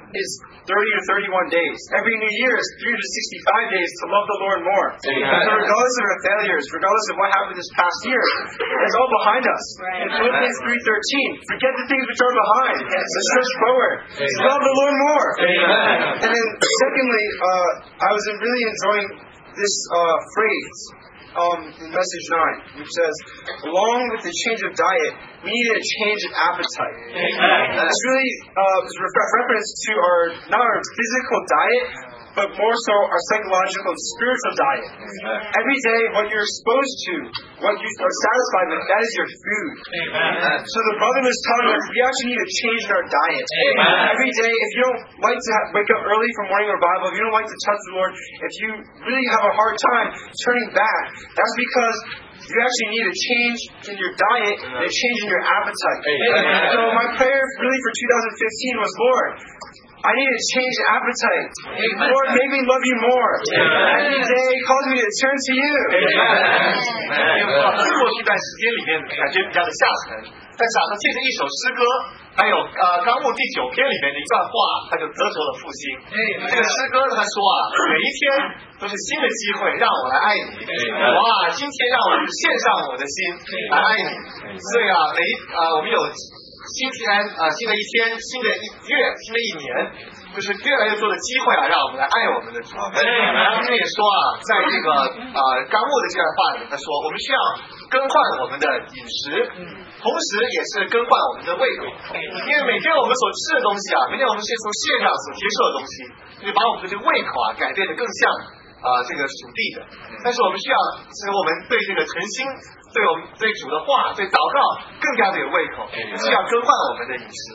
is thirty to thirty-one days. Every new year is three hundred sixty-five days to love the Lord more. Amen. So regardless of our failures, regardless of what happened this past year, it's all behind us. In Philippians three thirteen, forget the things which are behind. Let's stretch forward. Let's love the Lord more. Amen. And then secondly, uh, I was really enjoying this uh, phrase um, in message nine, which says, along with the change of diet, we need a change in appetite. Amen. It's really uh, it's a reference to our not our physical diet, but more so our psychological and spiritual diet. Amen. Every day, what you're exposed to, what you are satisfied with, that is your food. Amen. So the brother was telling us we actually need to change our diet. Amen. Every day, if you don't like to have, wake up early for morning revival, if you don't like to touch the Lord, if you really have a hard time turning back, that's because you actually need a change in your diet and a change in your appetite. Amen. So my prayer really for two thousand fifteen was, Lord, I need to change appetite. Amen. Lord, make me love you more. Amen. Every day calls me to turn to you. Amen. 因为在过去一段时间里面，感觉比较的下沉，但是啊，他借着一首诗歌，还有呃纲目第九篇里面的一段话，他就得着了复兴。这个诗歌他说啊，每一天都是新的机会，让我来爱你。哇，今天让我献上我的心来爱你。所以啊，每啊、呃、我们有。新天啊、呃，新的一天，新的一月，新的一年，就是越来越多的机会啊，让我们来爱我们的主。他们也说啊，在这个啊纲目的这段话里，他说我们需要更换我们的饮食，同时也是更换我们的胃口。因为每天我们所吃的东西啊，每天我们是从线上所接受的东西，就把我们的这个胃口啊改变得更像啊、呃、这个属地的。但是我们需要使我们对这个诚心。对我们对主的话，对祷告更加的有胃口，是要更换我们的饮食。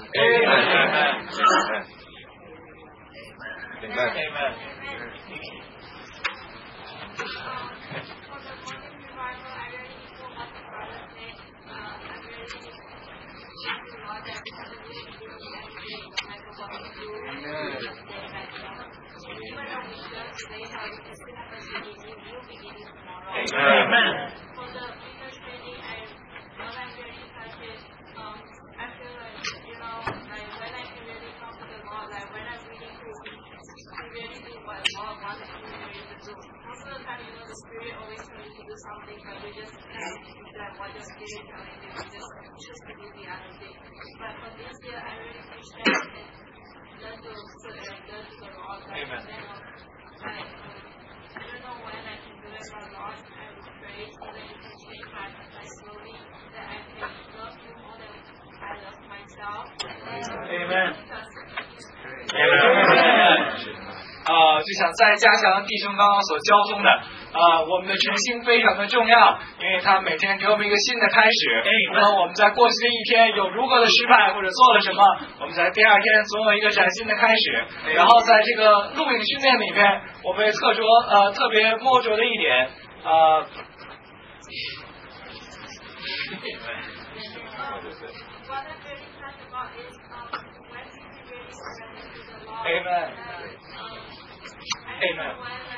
Amen. Something, but we just have that what your spirit telling you, we just choose to do the other thing. But for this year, I really wish that I can learn to put and learn to the Lord. Like, Amen. You know, like, um, I don't know when I can do it, but Lord, I will pray so that you can change my life slowly, that I can love you more than I love myself. Amen. Amen. 呃，就想再加强弟兄刚刚所交通的，啊、呃，我们的诚心非常的重要，因为他每天给我们一个新的开始。那么我们在过去的一天有如何的失败或者做了什么，我们在第二天总有一个崭新的开始。然后在这个录影训练里面，我被特着呃特别摸着的一点，呃。Amen. Amen.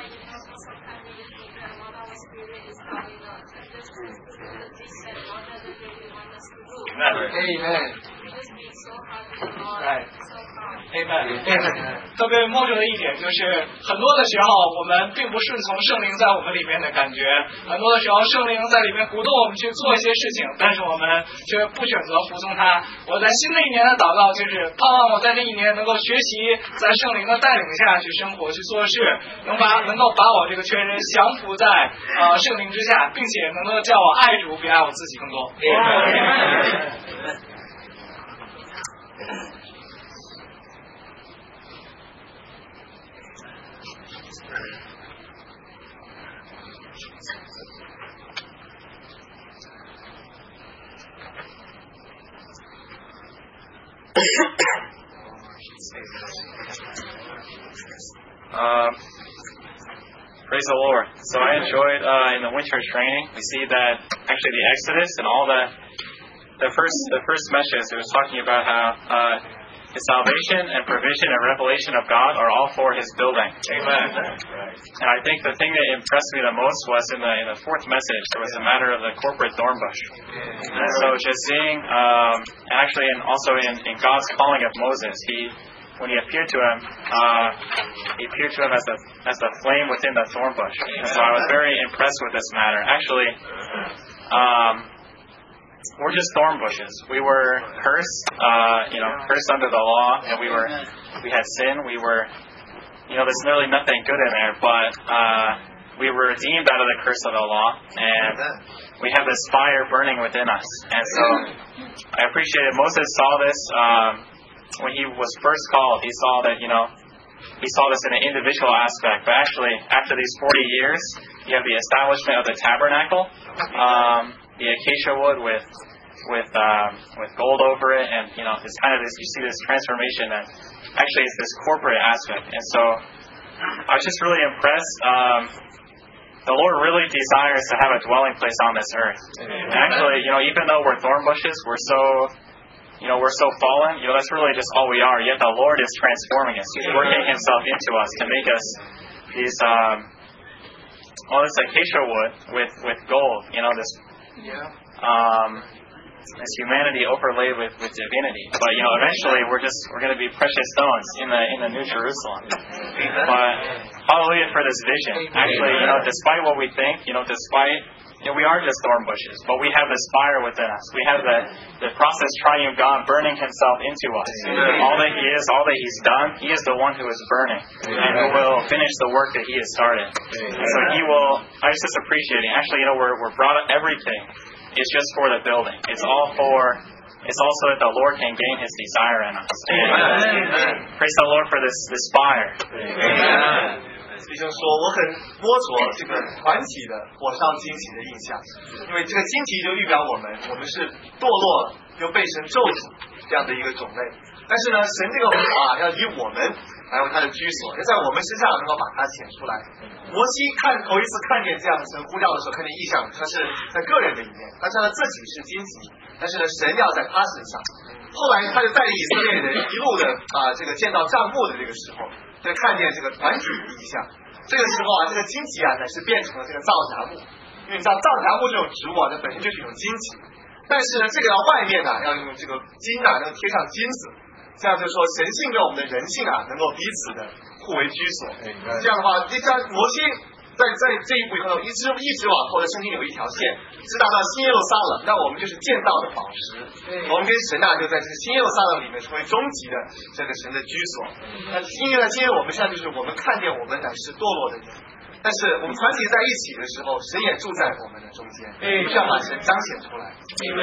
Amen. Right. Amen. Amen. 特别摸着的一点就是，很多的时候我们并不顺从圣灵在我们里面的感觉，很多的时候圣灵在里面鼓动我们去做一些事情，但是我们却不选择服从他。我在新的一年的祷告就是，盼望我在这一年能够学习在圣灵的带领下去生活去做事，能把能够把我这个全人降服在呃圣灵之下，并且能够叫我爱主比爱我自己更多。 Uh, praise the Lord. So I enjoyed uh, in the winter training. We see that actually the Exodus and all the the first the first message it was talking about how uh, His salvation and provision and revelation of God are all for His building. Amen. And I think the thing that impressed me the most was in the in the fourth message. There was a matter of the corporate thorn bush. And so just seeing, um, actually, and also in, in God's calling of Moses, He when he appeared to him, uh, he appeared to him as a as a flame within the thorn bush. And so I was very impressed with this matter. Actually, um, we're just thorn bushes. We were cursed, uh, you know, cursed under the law, and we were we had sin. We were, you know, there's really nothing good in there, but uh, we were redeemed out of the curse of the law, and we have this fire burning within us. And so I appreciated Moses saw this um, when he was first called. He saw that, you know, he saw this in an individual aspect. But actually, after these forty years, you have the establishment of the tabernacle, um, the acacia wood with with um, with gold over it, and you know, it's kind of this. You see this transformation that actually it's this corporate aspect. And so I was just really impressed. Um, The Lord really desires to have a dwelling place on this earth. And actually, you know, even though we're thorn bushes, we're so, you know, we're so fallen, you know, that's really just all we are. Yet the Lord is transforming us. He's working Himself into us to make us these, um, all this acacia wood with, with gold, you know, this, um, this humanity overlaid with, with divinity. But, you know, eventually we're just, we're going to be precious stones in the, in the New Jerusalem. But, hallelujah for this vision. Actually, you know, despite what we think, you know, despite, you know, we are just thorn bushes, but we have this fire within us. We have the, the process triune God burning Himself into us. All that He is, all that He's done, He is the one who is burning and who will finish the work that He has started. And so He will, I was just appreciating, actually, you know, we're, we're brought up everything. It's just for the building. It's all for, it's also that the Lord can gain His desire in us. And praise the Lord for this, this fire. Amen. 弟兄说，我很摸着这个团体的火上荆棘的印象，因为这个荆棘就预表我们，我们是堕落了又被神咒诅这样的一个种类。但是呢，神这个火啊，要以我们来为他的居所，要在我们身上能够把它显出来。摩西看头一次看见这样神呼召的时候，看见异象，他是在个人的一面，他知道自己是荆棘，但是呢，神要在他身上。后来他就带领以色列人一路的啊，这个见到帐幕的这个时候，就看见这个团体的意象。这个时候啊，这个荆棘啊，乃是变成了这个皂荚木，因为你知道皂荚木这种植物啊，它本身就是一种荆棘，但是呢，这个外面呢要用这个金啊，能贴上金子，这样就说神性跟我们的人性啊，能够彼此的互为居所。这样的话，你像摩西在在这一步以后，一直一直往后的圣经有一条线，直达到新耶路撒冷，那我们就是建造的宝石。我们跟神啊，就在这个新耶路撒冷里面成为终极的这个神的居所。那因为呢，今天我们现在就是我们看见我们乃是堕落的人，但是我们团体在一起的时候，神也住在我们的中间，这样把神彰显出来。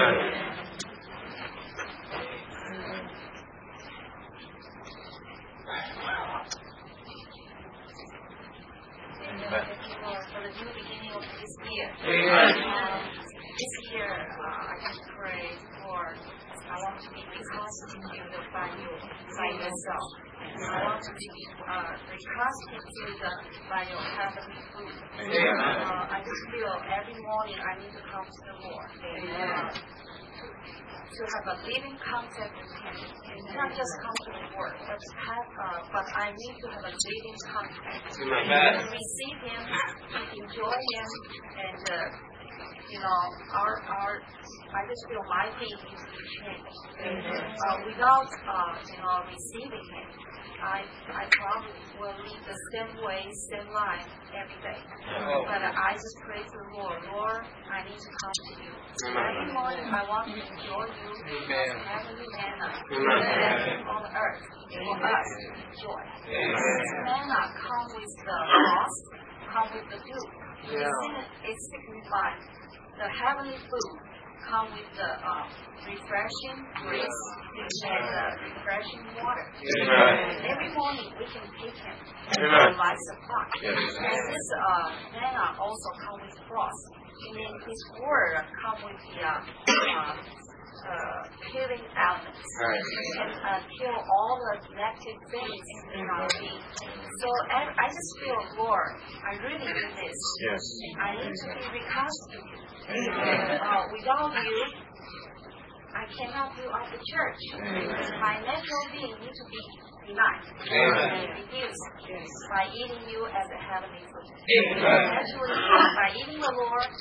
For the new beginning of this year. Um, this year, uh, I can pray for. I want to be reconstituted by you, by yourself. I want to be uh, reconstituted by your heavenly food. Uh, I just feel every morning I need to come to the Lord. Uh, to have a living contact with Him, not just come to the Word, but have, uh, but I need to have a living contact. To receive Him, to enjoy Him, and uh, you know, our our. I just feel my being needs to be changed. Uh, without uh, you know receiving Him, I I probably will live the same way, same life every day. Oh. But uh, I just pray to the Lord, Lord, I need to come to you. Every morning I want to enjoy you as heavenly manna on earth for us to enjoy. This manna come with the frost, come with the dew. Yeah. It signifies the heavenly food come with the uh, refreshing grace and uh, refreshing water. Amen. And every morning we can take Him for life supply. Yes. And this uh, manna also come with frost. I mean, His word come with the uh, uh, uh, killing elements right. and uh, kill all the negative things in our being. So and I just feel, Lord, I really need this. Yes. I need to be reconstituted. Uh, without you, I cannot build up the church. My natural being needs to be denied and reduced by eating you as a heavenly food. Actually, by eating the Lord,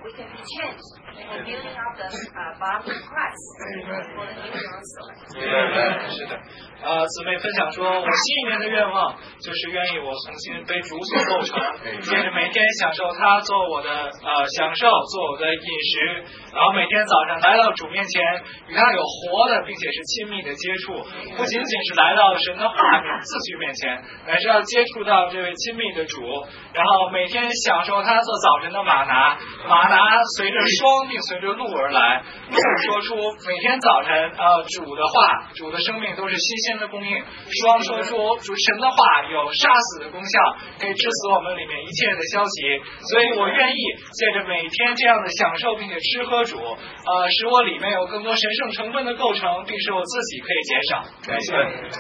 we can be changed and building up the uh, body of Christ for the new Jerusalem. 是的，呃，姊妹分享说，我新一年的愿望就是愿意我重新被主所构成，接着每天享受他做我的呃享受，做我的饮食，然后每天早上来到主面前，与他有活的并且是亲密的接触，不仅仅是来到神的话语字句面前，乃是要接触到这位亲密的主，然后每天享受他做早晨的马拿，马拿随着霜并随着露而来，露说出每天早晨呃主的话，主的生命都是新鲜的供应，霜说出主神的话有杀死的功效，可以治死我们里面一切的消息，所以我愿意借着每天这样的享受并且吃喝主，呃使我里面有更多神圣成分的构成，并使我自己可以减少。感谢。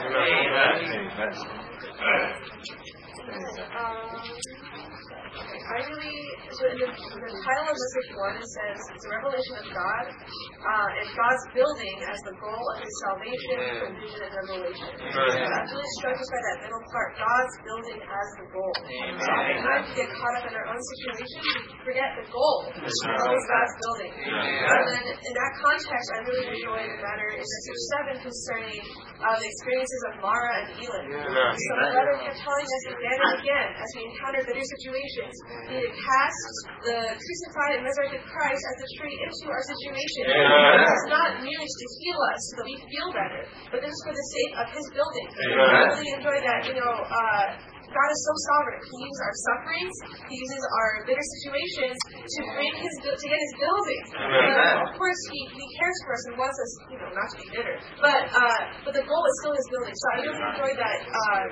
I really, so in the, in the title of message one, it says it's a revelation of God uh, and God's building as the goal of His salvation, provision, and revelation. And I'm really struck by that middle part, God's building as the goal. So sometimes we get caught up in our own situation, we forget the goal. It's always God's building. And then in that context, I really enjoy the matter in message seven concerning uh, the experiences of Mara and Elon. So the letter kept telling us again and again as we encounter bitter situations, we need to cast the crucified and resurrected Christ as the tree into our situation. This is not merely to heal us so that we feel better, but this is for the sake of His building. I really enjoy that, you know, uh, God is so sovereign. He uses our sufferings, He uses our bitter situations to bring His to get His building. Uh, of course, He He cares for us and wants us, you know, not to be bitter. But uh, but the goal is still His building. So I really enjoy that. Uh,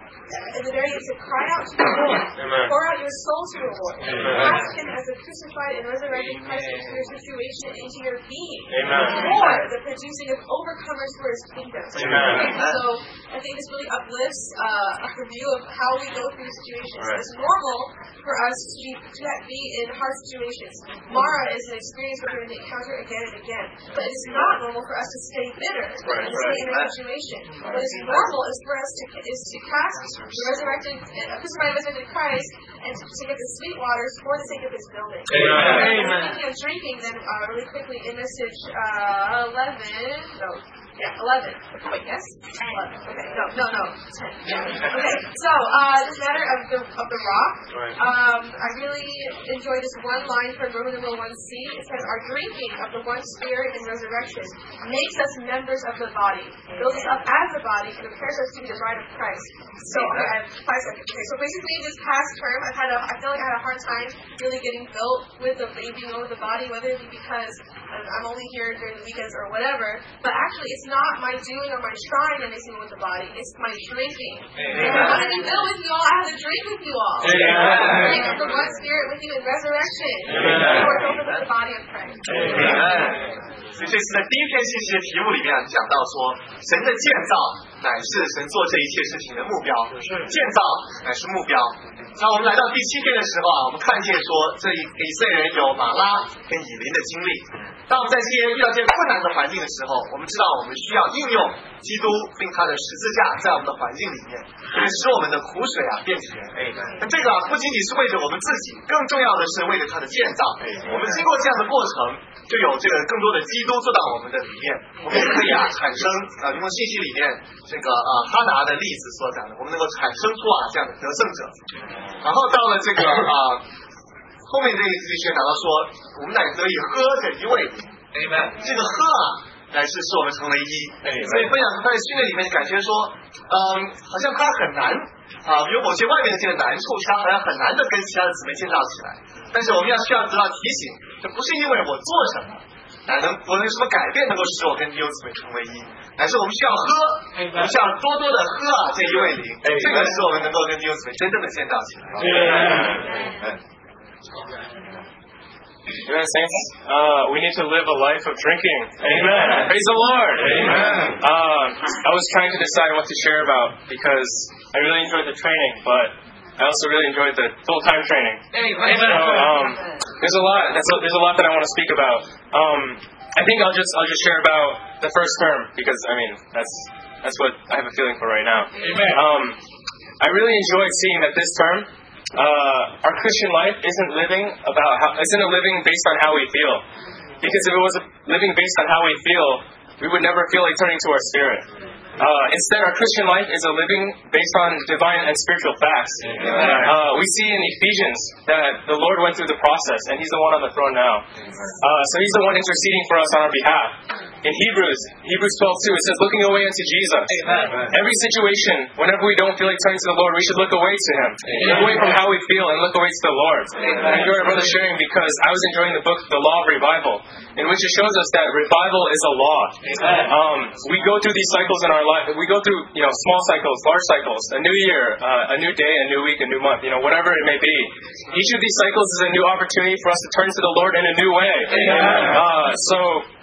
in the very end, to cry out to the Lord, pour out your soul to the Lord, ask Him as a crucified and resurrected Christ into your situation, into your being, for the producing of overcomers for His kingdom. So I think this really uplifts uh, a view of how we go through situations. Right. It's normal for us to be, to be in hard situations. Mara is an experience we're going to encounter again and again, but it is not normal for us to stay bitter right. and stay in a situation. What is normal is for us to is to cast the resurrected, uh, crucified resurrected Christ and to, to get the sweet waters for the sake of His building. Amen. Speaking of drinking, then uh, really quickly in message uh, eleven, no. Yeah, eleven. Wait, yes? eleven. Okay, no, no, no. ten. Yeah. Okay, so uh, this matter of the of the rock, um, I really enjoy this one line from Roman numeral one C. It says, our drinking of the one Spirit in resurrection makes us members of the body, builds us up as a body, and prepares us to be the bride of Christ. So, okay, I have five seconds. Okay, so basically this past term, I've had a, I feel like I had a hard time really getting built with the baby over the body, whether it be because I'm only here during the weekends or whatever, but actually it's not my doing or my trying that makes me with the body, it's my drinking. If I want to be filled with you all, I have to drink with you all. Drink of the one Spirit with you in resurrection. Or over with the body of Christ. 所以这次在第一篇信息的题目里面讲到说，神的建造乃是神做这一切事情的目标，建造乃是目标。那我们来到第七天的时候啊，我们看见说，这以色列人有马拉跟以琳的经历。当我们在这些遇到这些困难的环境的时候，我们知道我们需要应用基督并他的十字架在我们的环境里面，可以使我们的苦水啊变甜。那这个啊不仅仅是为着我们自己，更重要的是为了他的建造。我们经过这样的过程，就有这个更多的基督做到我们的里面，我们也可以啊产生啊，用信息里面这个啊哈拿的例子所讲的，我们能够产生出啊这样的得胜者。然后到了这个啊后面这一句宣讲到说，我们乃得以喝着一味，这个喝啊乃是使我们成为一。所以分享他在训练里面感觉说，嗯，好像他很难啊，有某些外面的这个难处，他好像很难的跟其他的姊妹建造起来。但是我们要需要得到提醒，这不是因为我做什么，乃能我有什么改变能够使我跟弟兄姊妹成为一，乃是我们需要喝，我们需要多多的喝啊这一位灵，这个使我们能够跟弟兄姊妹真正的建造起来。 Amen, saints. Uh, we need to live a life of drinking. Amen. Praise the Lord. Amen. Uh, I was trying to decide what to share about because I really enjoyed the training, but I also really enjoyed the full-time training. Amen. So, um, there's a lot. There's a, there's a lot that I want to speak about. Um, I think I'll just I'll just share about the first term because I mean that's that's what I have a feeling for right now. Amen. Um, I really enjoyed seeing that this term uh, our Christian life isn't living about how, isn't a living based on how we feel. Because if it was a living based on how we feel, we would never feel like turning to our spirit. Uh, instead, our Christian life is a living based on divine and spiritual facts. Uh, we see in Ephesians that the Lord went through the process, and He's the one on the throne now. Uh, so He's the one interceding for us on our behalf. In Hebrews, Hebrews twelve two, it says, looking away unto Jesus. Amen. Every situation, whenever we don't feel like turning to the Lord, we should look away to Him. Amen. Look away from how we feel and look away to the Lord. Amen. I enjoy our brother sharing because I was enjoying the book, The Law of Revival, in which it shows us that revival is a law. Um, we go through these cycles in our life. We go through, you know, small cycles, large cycles, a new year, uh, a new day, a new week, a new month, you know, whatever it may be. Each of these cycles is a new opportunity for us to turn to the Lord in a new way. Uh, so...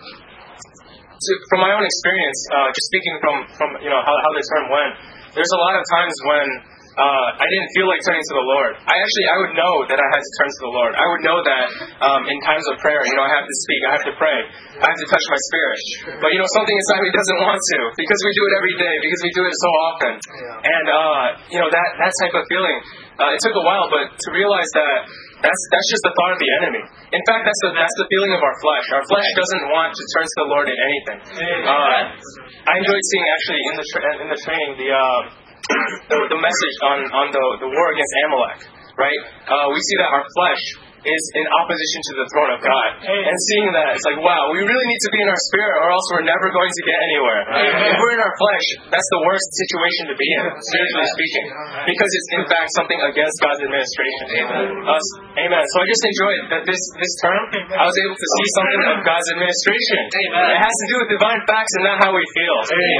So from my own experience, uh, just speaking from, from you know how, how this term went, there's a lot of times when uh, I didn't feel like turning to the Lord. I actually I would know that I had to turn to the Lord. I would know that um, in times of prayer, you know, I have to speak, I have to pray, I have to touch my spirit. But you know, something inside me doesn't want to because we do it every day, because we do it so often. And uh, you know that that type of feeling, uh, it took a while, but to realize that. That's that's just the thought of the enemy. In fact, that's the that's the feeling of our flesh. Our flesh doesn't want to turn to the Lord in anything. Uh, I enjoyed seeing actually in the tra- in the training the, uh, the the message on on the the war against Amalek. Right? Uh, we see that our flesh is in opposition to the throne of God. And seeing that, it's like, wow, we really need to be in our spirit or else we're never going to get anywhere. If we're in our flesh, that's the worst situation to be in, spiritually speaking. Because it's in fact something against God's administration. Us, amen. So I just enjoyed that this, this term, I was able to see something of God's administration. It has to do with divine facts and not how we feel.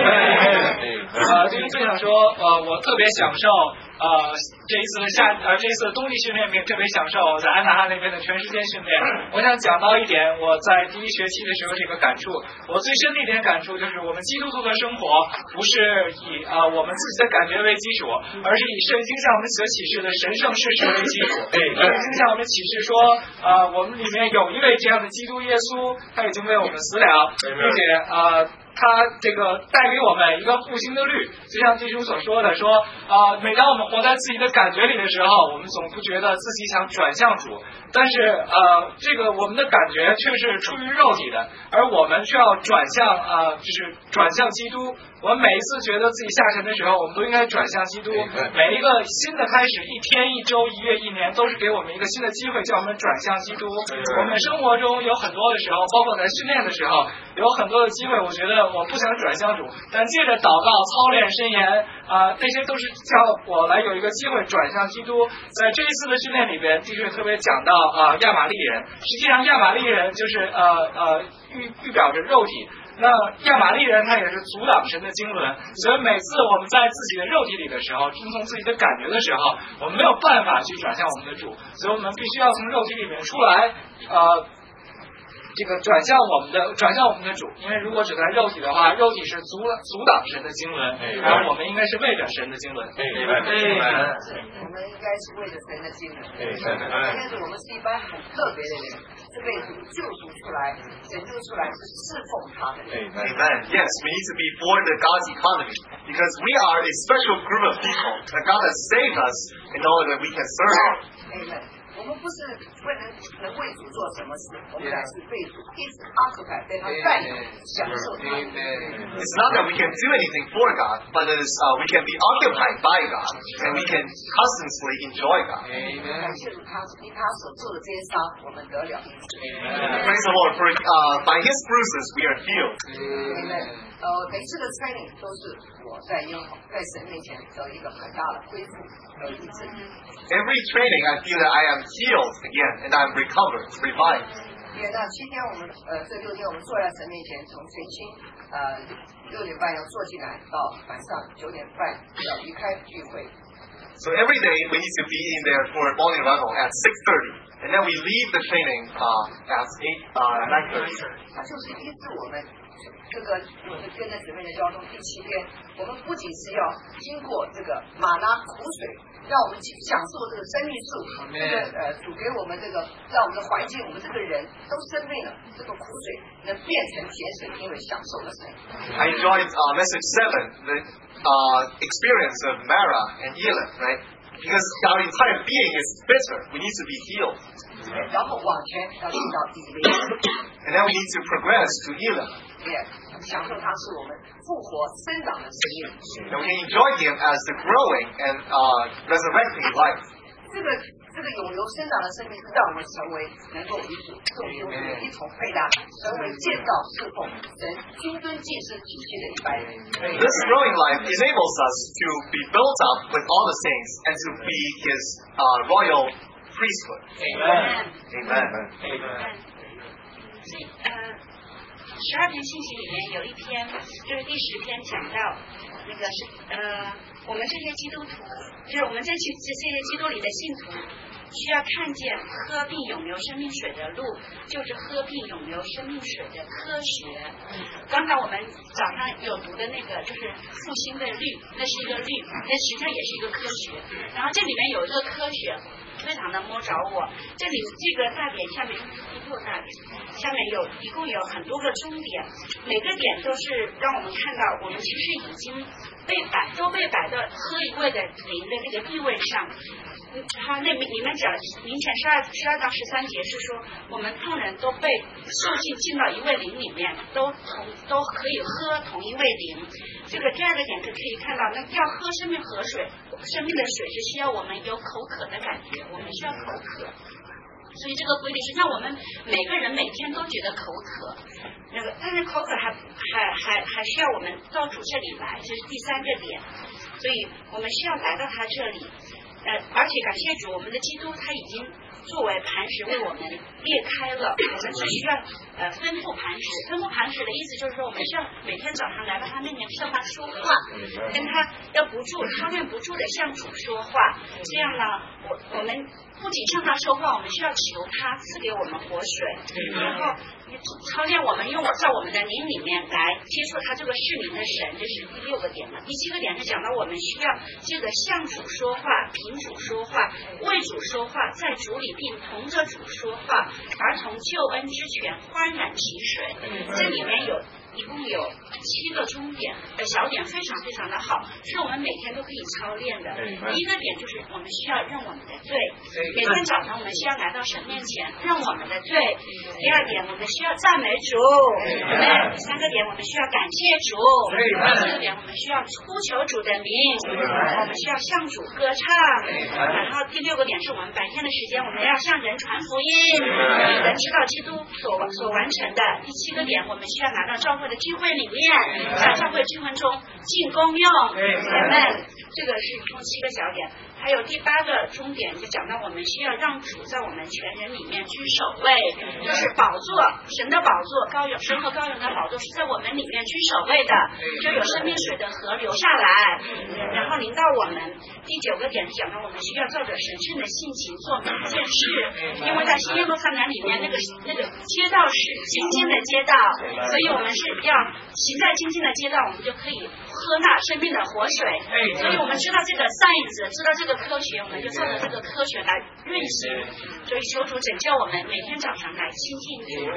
Amen. 呃，对于分享说，呃，我特别享受。呃，这一次的夏呃这一次的冬季训练，并特别享受我在安纳哈那边的全时间训练。我想讲到一点，我在第一学期的时候这个感触，我最深的一点感触就是，我们基督徒的生活不是以呃我们自己的感觉为基础，而是以圣经向我们所启示的神圣事实为基础。对，圣经向我们启示说，呃，我们里面有一位这样的基督耶稣，他已经为我们死了，并且呃。他这个带给我们一个复兴的律，就像弟兄所说的，说啊、呃，每当我们活在自己的感觉里的时候，我们总不觉得自己想转向主，但是呃，这个我们的感觉却是出于肉体的，而我们却要转向啊、呃，就是转向基督。我们每一次觉得自己下沉的时候，我们都应该转向基督。每一个新的开始，一天、一周、一月、一年，都是给我们一个新的机会，叫我们转向基督。我们生活中有很多的时候，包括在训练的时候，有很多的机会，我觉得我不想转向主，但借着祷告、操练、申言啊、呃，这些都是叫我来有一个机会转向基督。在这一次的训练里边，的确特别讲到啊、呃、亚玛力人，实际上亚玛力人就是呃呃预预表着肉体。那亚玛力人他也是阻挡神的经纶，所以每次我们在自己的肉体里的时候，听从自己的感觉的时候，我们没有办法去转向我们的主，所以我们必须要从肉体里面出来，呃。这个转向我们的转向我们的主，因为如果只看肉体的话，肉体是阻阻挡神的经纶，而我们应该是为着神的经纶。对， 我们应该是为着神的经纶。但是我们是一般很特别的人，是被主救赎出来、拯救出来，是侍奉他的人。 Amen. Yes, we need to be born in God's economy because we are a special group of people that God has saved us in order that we can serve Him. Amen. 我们不是为能能为主做什么事，我们乃是被主一直occupy，被他带领，享受他。 It's not that we can do anything for God, but it is uh, we can be occupied by God, and we can constantly enjoy God. 感谢主，他因他所做的这些伤，我们得了医治。 Praise the Lord for uh, by His bruises we are healed. Amen. 呃，每次的 training 都是我在耶和在神面前得一个很大的恢复和医治。 Every training, I feel that I am healed again, and I am recovered, revived. 因为那七天我们呃这六天我们坐在神面前，从晨星呃六点半要坐进来，到晚上九点半要离开聚会。 So every day we need to be in there for morning revival at six thirty, and then we leave the training uh, at eight uh, nine thirty. 它就是医治我们。这个我们跟着姊妹的交通第七天，我们不仅是要经过这个马拉苦水，让我们去享受这个生命树，这个呃主给我们这个，让我们的环境，我们这个人都生病了，这个苦水能变成甜水，因为享受了神。 I enjoyed uh, message seven, the uh, experience of Mara and Elif, right? because our entire being is bitter. We need to be healed. 然后往前要进到以利， And then we need to progress to Elam. 也享受它是我们复活生长的生命。 And we can enjoy Him as the growing and uh, resurrecting life. 这个这个永留生长的生命，让我们成为能够与主众兄弟一同配搭，成为建造侍奉神君尊祭司体系的一般人。 This growing life enables us to be built up with all the saints and to be His uh, royal priesthood. Amen. Amen. Amen. 所以呃，十二篇信息里面有一篇就是第十篇讲到那个是呃，我们这些基督徒，就是我们在其这些基督里的信徒，需要看见喝并永流生命水的路，就是喝并永流生命水的科学。刚才我们早上有读的那个就是复兴的律，那是一个律，那实际上也是一个科学。然后这里面有一个科学。非常的摸着我，这里这个大点下面一个大点，下面有一共有很多个中点，每个点都是让我们看到我们其实已经被摆都被摆到喝一位的灵的这个地位上。好，那里面讲明前十二十二到十三节是说，我们众人都被受进进到一位灵里面，都同都可以喝同一位灵。这个第二个点就可以看到，那要喝生命河水，生命的水是需要我们有口渴的感觉，我们需要口渴。所以这个规律是让我们每个人每天都觉得口渴，那个但是口渴还还还还需要我们到主这里来，这是第三个点。所以我们需要来到他这里。呃，而且感谢主，我们的基督他已经作为磐石为我们裂开了，我们只需要呃吩咐磐石。吩咐磐石的意思就是说，我们需要每天早上来到他面前向他说话，跟他要不住操练不住的向主说话。这样呢，我我们不仅向他说话，我们需要求他赐给我们活水，然后操练我们用我在我们的灵里面来接触他这个是灵的神，这是第六个点嘛。第七个点是讲到我们需要借着向主说话，凭主说话，为主说话，在主里并同着主说话，而从救恩之泉欢然起水。这里面有一共有七个中点的小点，非常非常的好，是我们每天都可以操练的。第一个点就是我们需要认我们的罪，每天早上我们需要来到神面前认我们的罪。第二点，我们需要赞美主；第三个点，我们需要感谢主；第四个点，我们需要呼求主的名；我们需要向主歌唱。然后第六个点是我们白天的时间，我们要向人传福音，让人知道基督所所完成的。第七个点，我们需要拿到教会的聚会里面，在教会聚会中进功用。Amen。这个是一共七个小点。还有第八个终点就讲到我们需要让主在我们全人里面居首位，就是宝座，神的宝座，高勇神和高勇的宝座是在我们里面居首位的，就有生命水的河流下来，然后临到我们。第九个点是讲到我们需要照着神圣的性情做每一件事，因为在新耶路撒冷里面那个那个街道是精进的街道，所以我们是要行在精进的街道，我们就可以喝那生命的活水。所以我们知道这个 science， 知道这个科学，我们就照着这个科学来运行。所以求主拯救我们，每天早上来亲近主。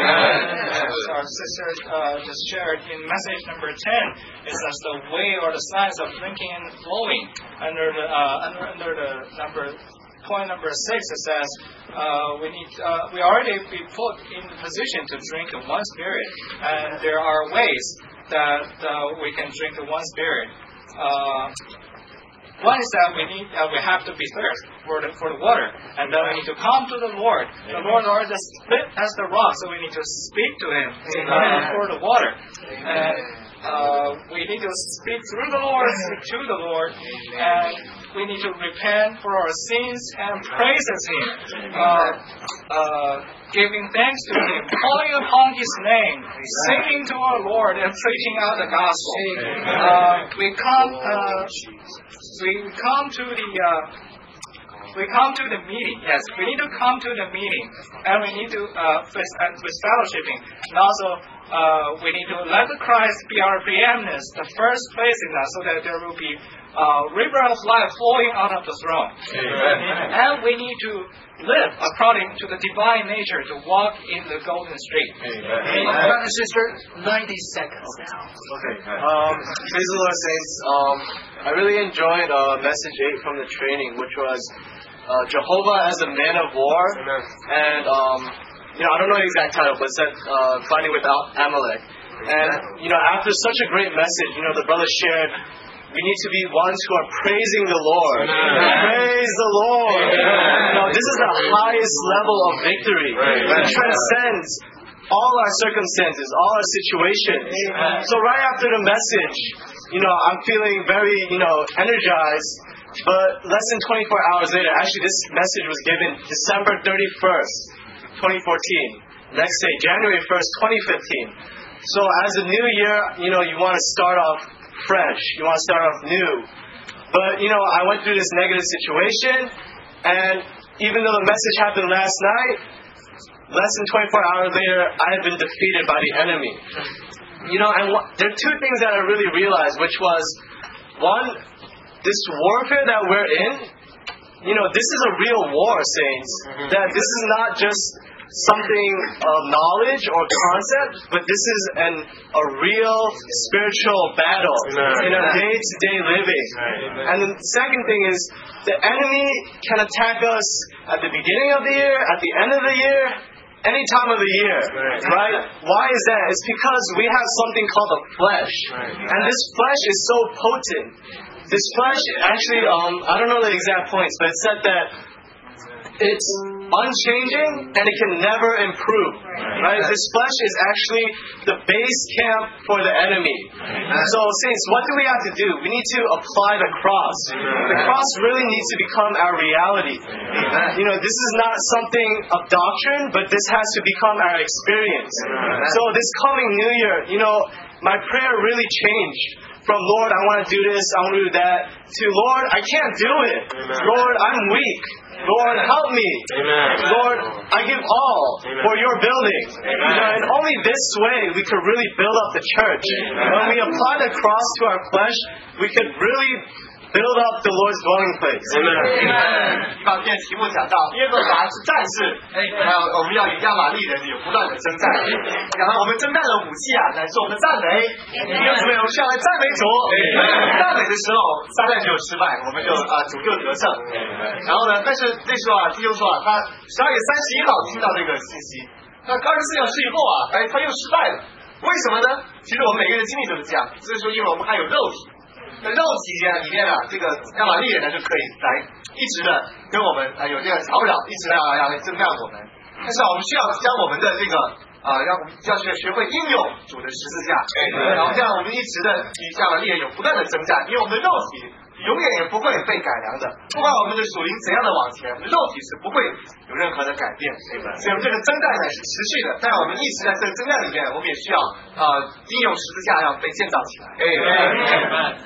Our sister uh, just shared in message number ten is as the way or the science of drinking and flowing. Under the uh, under, under the number point number six, it says uh, we need uh, we already be put in the position to drink in one spirit, and there are ways that uh, we can drink the one spirit. Uh, One is that we need, uh, we have to be thirst for the for the water, and then we need to come to the Lord. The Lord already split as the rock, so we need to speak to Him uh, for the water. And uh, we need to speak through the Lord to the Lord, and we need to repent for our sins and praises Him, uh, uh, giving thanks to Him, calling upon His name, singing to our Lord, and preaching out the gospel. Uh, we come. Uh, We come to the uh, we come to the meeting. Yes, we need to come to the meeting, and we need to uh, with, uh, with fellowshipping, and also uh, we need to let the Christ be our preeminence, the first place in that, so that there will be a river of life flowing out of the throne. Amen. And we need to live according to the divine nature to walk in the golden street. Amen. Brother and sister, ninety seconds now. Okay. Um, praise the Lord, saints. Um, I really enjoyed uh, message eight from the training, which was uh, Jehovah as a man of war. Amen. And, um, you know, I don't know the exact title, but it said uh, fighting without Amalek. And, you know, after such a great message, you know, the brother shared, we need to be ones who are praising the Lord. Amen. Praise the Lord. Amen. You know, this is the highest level of victory. It transcends all our circumstances, all our situations. Amen. So right after the message, you know, I'm feeling very, you know, energized. But less than twenty-four hours later, actually this message was given December thirty-first, twenty fourteen. Next day, January first, twenty fifteen. So as a new year, you know, you want to start off fresh. You want to start off new. But, you know, I went through this negative situation, and even though the message happened last night, less than twenty-four hours later, I had been defeated by the enemy. You know, and wh- there are two things that I really realized, which was, one, this warfare that we're in, you know, this is a real war, saints. Mm-hmm. That this is not just something of knowledge or concept, but this is an a real spiritual battle Amen. In our day-to-day living. Amen. And the second thing is, the enemy can attack us at the beginning of the year, at the end of the year, any time of the year, right? Why is that? It's because we have something called the flesh. And this flesh is so potent. This flesh actually, um, I don't know the exact points, but it said that it's unchanging and it can never improve. Right? This flesh is actually the base camp for the enemy. So, saints, what do we have to do? We need to apply the cross. The cross really needs to become our reality. You know, this is not something of doctrine, but this has to become our experience. So this coming New Year, you know, my prayer really changed. From Lord, I want to do this, I want to do that, to Lord, I can't do it. Amen. Lord, I'm weak. Lord, help me. Amen. Lord, I give all Amen. For your building. You know, and only this way we could really build up the church. Amen. When we apply the cross to our flesh, we could really build up the Lord's dwelling place. Amen. 一方面题目讲到耶和华是战士，还有我们要与亚玛力人有不断的征战。然后我们征战的武器啊，乃是我们的赞美。弟兄姊妹，我们下来赞美主。赞美的时候，撒旦就有失败，我们就啊主就得胜。然后呢，但是那时候啊，弟兄说啊，他十二月三十一号听到这个信息，那二十四小时以后啊，哎，他又失败了。为什么呢？其实我们每个人经历都是这样，所以说因为我们还有肉体。在肉体里面啊，这个亚玛力人呢就可以来一直的跟我们啊有这个吵扰，一直的要来征战我们。但是我们需要将我们的这个啊，让我们要学学会应用主的十字架，然后这样我们一直的与亚玛力人有不断的征战，因为我们的肉体永远也不会被改良的，不管我们的属灵怎样的往前，我们的肉体是不会有任何的改变。所以我们这个征战呢是持续的，但我们一直在这个征战里面，我们也需要啊应用十字架要被建造起来。Amen.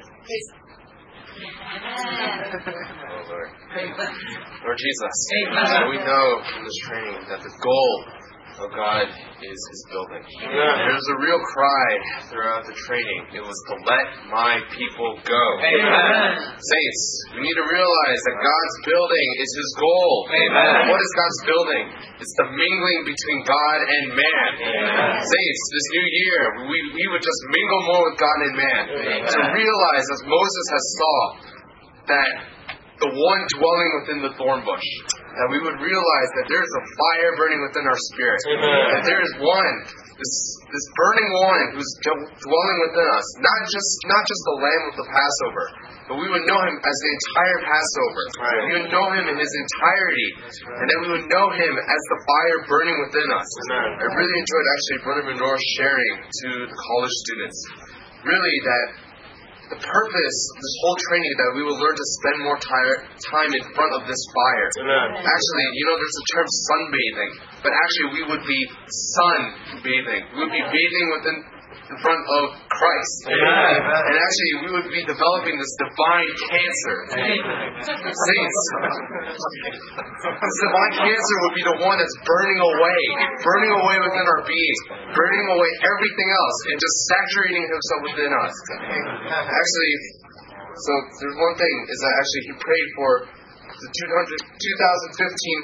Lord Jesus, so we know from this training that the goal of God is His building. There's a real cry throughout the training. It was to let my people go. Amen. Saints, we need to realize that God's building is His goal. Amen. What is God's building? It's the mingling between God and man. Amen. Saints, this new year, we, we would just mingle more with God and man. Amen. To realize, as Moses has saw, that the one dwelling within the thorn bush, that we would realize that there is a fire burning within our spirit. Amen. That there is one, this this burning one who's dwelling within us, not just not just the lamb of the Passover, but we would know him as the entire Passover. Right. We would know him in his entirety, and then we would know him as the fire burning within us. Amen. I really enjoyed actually Brother Menor sharing to the college students, really that the purpose of this whole training that we will learn to spend more tire, time in front of this fire. Amen. Actually, you know, there's the term sunbathing, but actually we would be sunbathing. We would be bathing within in front of Christ. Amen. And actually we would be developing this divine cancer. Saints. This divine cancer would be the one that's burning away, burning away within our being, burning away everything else, and just saturating himself within us. Actually, so there's one thing, is that actually he prayed for the two thousand fifteen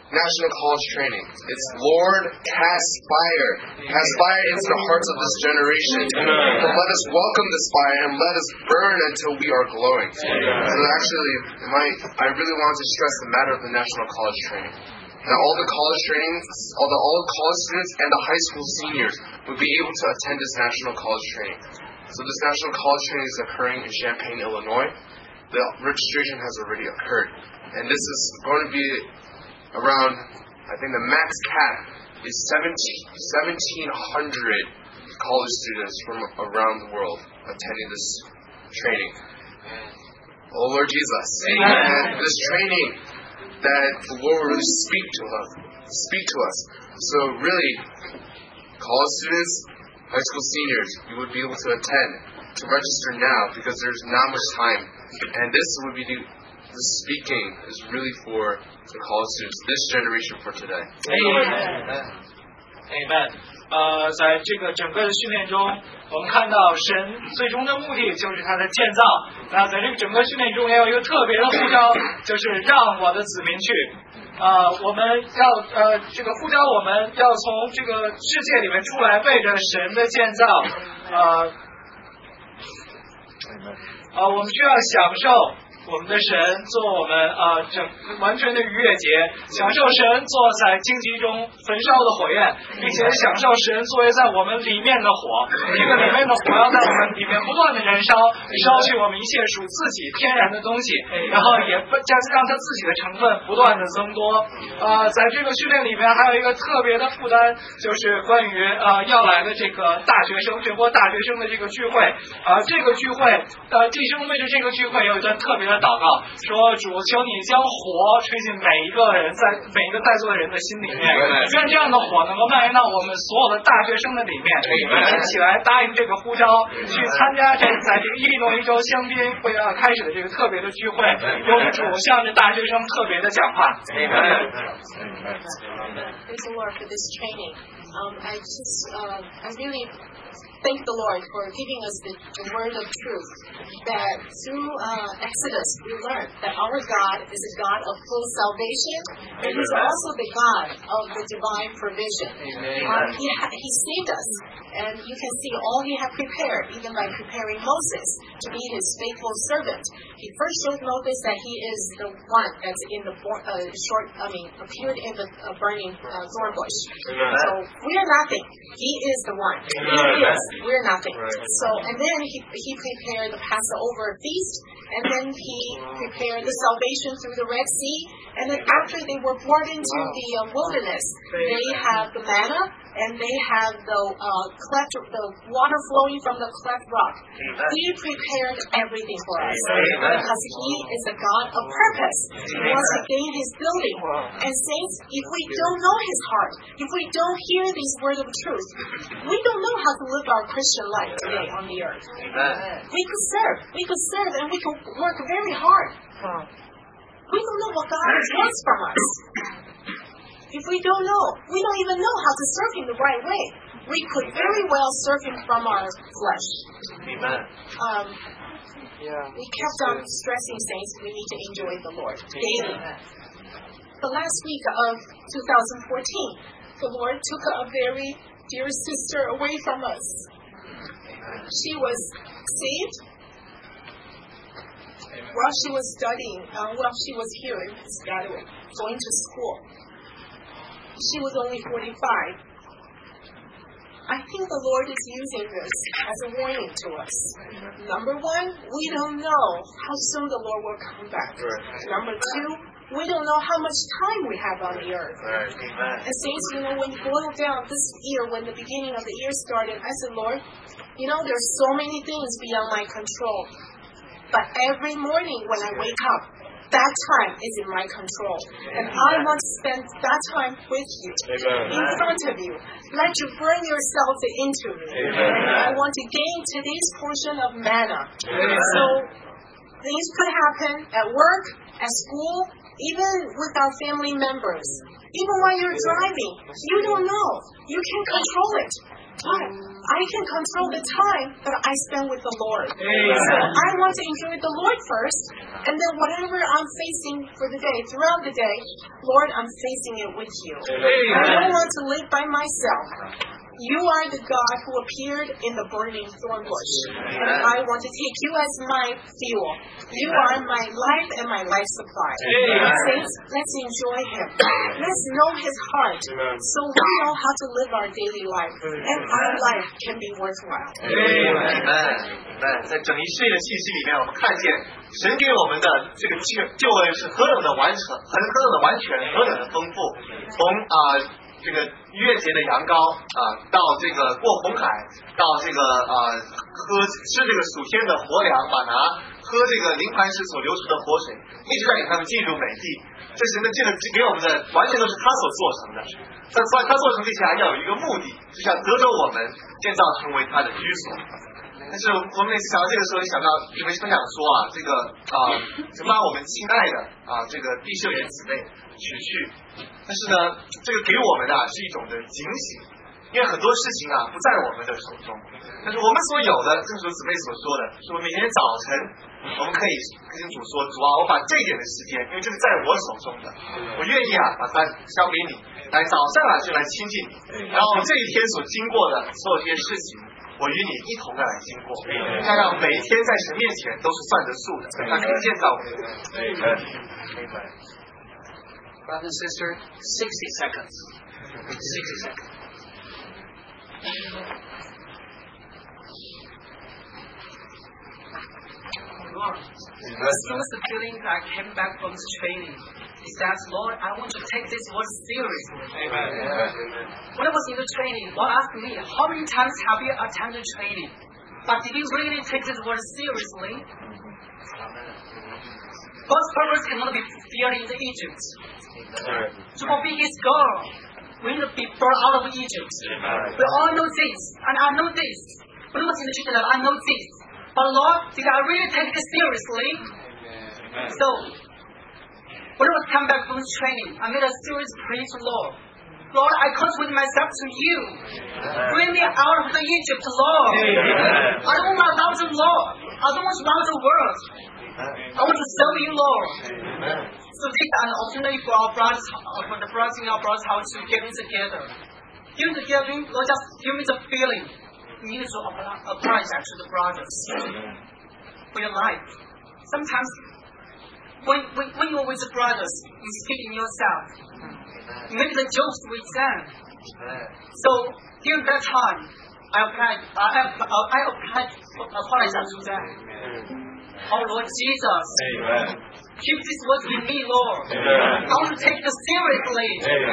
national college training. It's Lord, cast fire. Cast fire into the hearts of this generation. So let us welcome this fire and let us burn until we are glowing. So actually, my, I really want to stress the matter of the national college training. That all the college trainings, all the all the college students and the high school seniors would be able to attend this national college training. So this national college training is occurring in Champaign, Illinois. The registration has already occurred. And this is going to be around, I think the max cap is seventeen hundred college students from around the world attending this training. Oh Lord Jesus. Amen. And this training that the Lord will really speak to us. Speak to us. So really, college students, high school seniors, you would be able to attend, to register now because there's not much time. And this would be the, the speaking is really for the college students, this generation for today. Amen. Amen. 呃，在这个整个的训练中，我们看到神最终的目的就是他的建造。那在这个整个训练中，也有一个特别的呼召，就是让我的子民去。呃，我们要呃这个呼召我们要从这个世界里面出来，为着神的建造，呃，呃，我们需要享受我们的神做我们呃整完全的逾越节，享受神坐在荆棘中焚烧的火焰，并且享受神作为在我们里面的火，这个里面的火要在我们里面不断的燃烧，烧去我们一切属自己天然的东西，然后也将让它自己的成分不断的增多。呃，在这个训练里面还有一个特别的负担，就是关于呃要来的这个大学生，全国大学生的这个聚会。啊、呃，这个聚会，呃，弟兄为着这个聚会有一段特别的祷告，说主，求你将火吹进每一个人，在每一个在座的人的心里面，愿这样的火能够蔓延到我们所有的大学生的里面，一起起来答应这个呼召，去参加这在这个伊利诺伊州香槟会要开始的这个特别的聚会，由主向着大学生特别的讲话。 Thank the Lord for this training. Um, I just, uh, I really thank the Lord for giving us the, the word of truth. That through uh, Exodus we learned that our God is a God of full salvation, and He's also the God of the divine provision. Uh, he, he saved us, and you can see all He had prepared, even by preparing Moses to be His faithful servant. He first showed Moses that He is the one that's in the uh, short, I mean, appeared in the uh, burning uh, thorn bush. So we are nothing. He is the one. He is. We're nothing. So, and then he, he prepared the Passover feast, and then he prepared the salvation through the Red Sea, and then after they were brought into the uh, wilderness, they have the manna, and they have the uh, cleft, the water flowing from the cleft rock. He prepared everything for us because He is a God of purpose. He wants to gain His building. And saints, if we don't know His heart, if we don't hear these words of truth, we don't know how to live our Christian life today on the earth. We could serve, we could serve, and we could work very hard. We don't know what God wants from us. If we don't know, we don't even know how to serve Him the right way. We could very well serve Him from our flesh. Amen. Um, yeah. We kept on stressing, saints, we need to enjoy the Lord daily. The last week of two thousand fourteen, the Lord took a very dear sister away from us. She was saved while she was studying, uh, while she was here in Piscataway, going to school. She was only forty-five. I think the Lord is using this as a warning to us. Number one, we don't know how soon the Lord will come back. Number two, we don't know how much time we have on the earth. And saints, you know, when you boil down this year, when the beginning of the year started, I said, Lord, you know, there's so many things beyond my control. But every morning when I wake up, that time is in my control. And I want to spend that time with you, Amen. In front of you. Let you bring yourself into me. Amen. I want to gain today's portion of manna. Amen. So things could happen at work, at school, even with our family members. Even while you're driving, you don't know. You can control it. I can control the time that I spend with the Lord. So I want to enjoy the Lord first, and then whatever I'm facing for the day, throughout the day, Lord, I'm facing it with you. I don't want to live by myself. You are the God who appeared in the burning thorn bush, and I want to take you as my fuel. You are my life and my life supply. Saints, let's enjoy Him. Let's know His heart, so we know how to live our daily life, and our life can be worthwhile. Amen. 在整一系列的信息里面，我们看见神给我们的这个救救恩是何等的完成，何何等的完全，何等的丰富。从啊、呃、这个逾越节的羊羔啊、呃，到这个过红海，到这个啊、呃、喝吃这个属天的活粮马拿，喝这个灵磐石所流出的活水，一直带领他们进入美地。这神的这个给我们的完全都是他所做成的。他他做成这些还要有一个目的，就像得着我们建造成为他的居所。但是我们每次想到这个时候，想到你们分享说啊，这个啊，神把我们亲爱的啊这个弟兄姊妹取去，但是呢，这个给我们啊是一种的警醒，因为很多事情啊不在我们的手中，但是我们所有的，正如姊妹所说的，说每天早晨我们可以跟主说，主啊，我把这一点的时间，因为这是在我手中的，我愿意啊把它交给你，来早上啊就来亲近你，然后这一天所经过的所有这些事情。我与你一同的来经过，这样每一天在神面前都是算得数的，他可以见到我们。 Brother and sister, sixty seconds. Sixty seconds. Lord, still the feeling that I came back from this training. Is that, Lord, I want to take this word seriously. Amen. When I was in the training, Lord asked me, how many times have you attended training? But did you really take this word seriously? God's purpose cannot be fulfilled in Egypt. To fulfill His goal, we need to be brought out of Egypt. We all know this, and I know this. When I was in the church, I know this. But Lord, did I really take this seriously? So, when I was come back from training, I made a serious prayer to Lord. Lord, I consecrate myself to you. Bring me out of the Egypt, Lord. I don't want to love the Lord. I don't want to love the world. I want to serve you, Lord. So this is an opportunity for our brothers, for the brothers in our brothers' house to get together. During the gathering, Lord, just give me the feeling. You need to apply that to the brothers for your life. Sometimes, When, when, when you're with the brothers, you speak in yourself. You make the jokes with them. So during that time, I applied, I, I applied, apologize to them. Oh Lord Jesus, Amen. Keep this word with me, Lord. Amen. I want to take this seriously.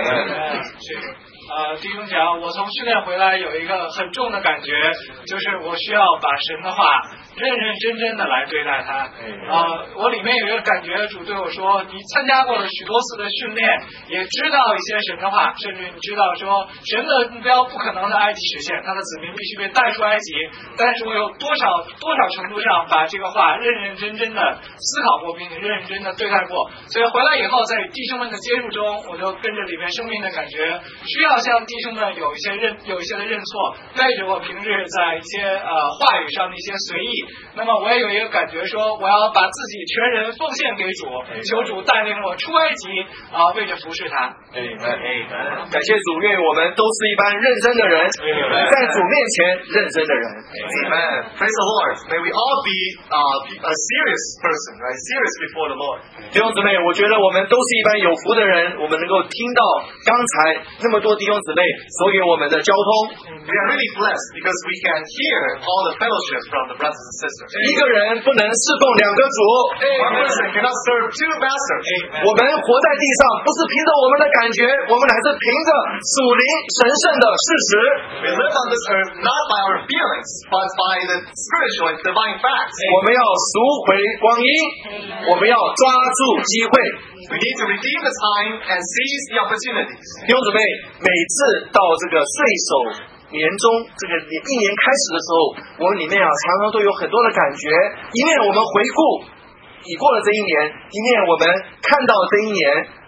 Amen. 呃，弟兄讲，我从训练回来有一个很重的感觉，就是我需要把神的话认认真真的来对待它。呃，我里面有一个感觉，主对我说，你参加过了许多次的训练，也知道一些神的话，甚至你知道说神的目标不可能在埃及实现，他的子民必须被带出埃及。但是我有多少多少程度上把这个话认认真真的思考过，并且认认真的对待过。所以回来以后，在弟兄们的接触中，我就跟着里面生命的感觉，需要向弟兄们有一些认有一些的认错，带着我平日在一些呃话语上的一些随意。那么我也有一个感觉说，我要把自己全人奉献给主，求主带领我出埃及啊、呃，为着服侍他。 感谢主，愿我们都是一般认真的人，在主面前认真的人。 Amen. Praise the Lord. May we all be uh, a serious person, right? Serious before the Lord. 弟兄姊妹，我觉得我们都是一般有福的人，我们能够听到刚才那么多弟兄姊妹所给我们的交通。 We are really blessed because we can hear all the fellowship from the brothers and sisters. 一个人不能侍奉两个主。 One person cannot serve two masters. 我们活在地上，不是凭着我们的感觉，我们乃是凭着属灵神圣的事实。 We live on this earth not by our feelings, but by the spiritual and divine facts. 我们要赎回光阴，我们要抓住机会。 We need to redeem the time and seize the opportunities. 弟兄姊妹，每次到这个岁首年中这个一年开始的时候，我们里面啊常常都有很多的感觉。一面我们回顾已过了这一年，一面我们看到这一年，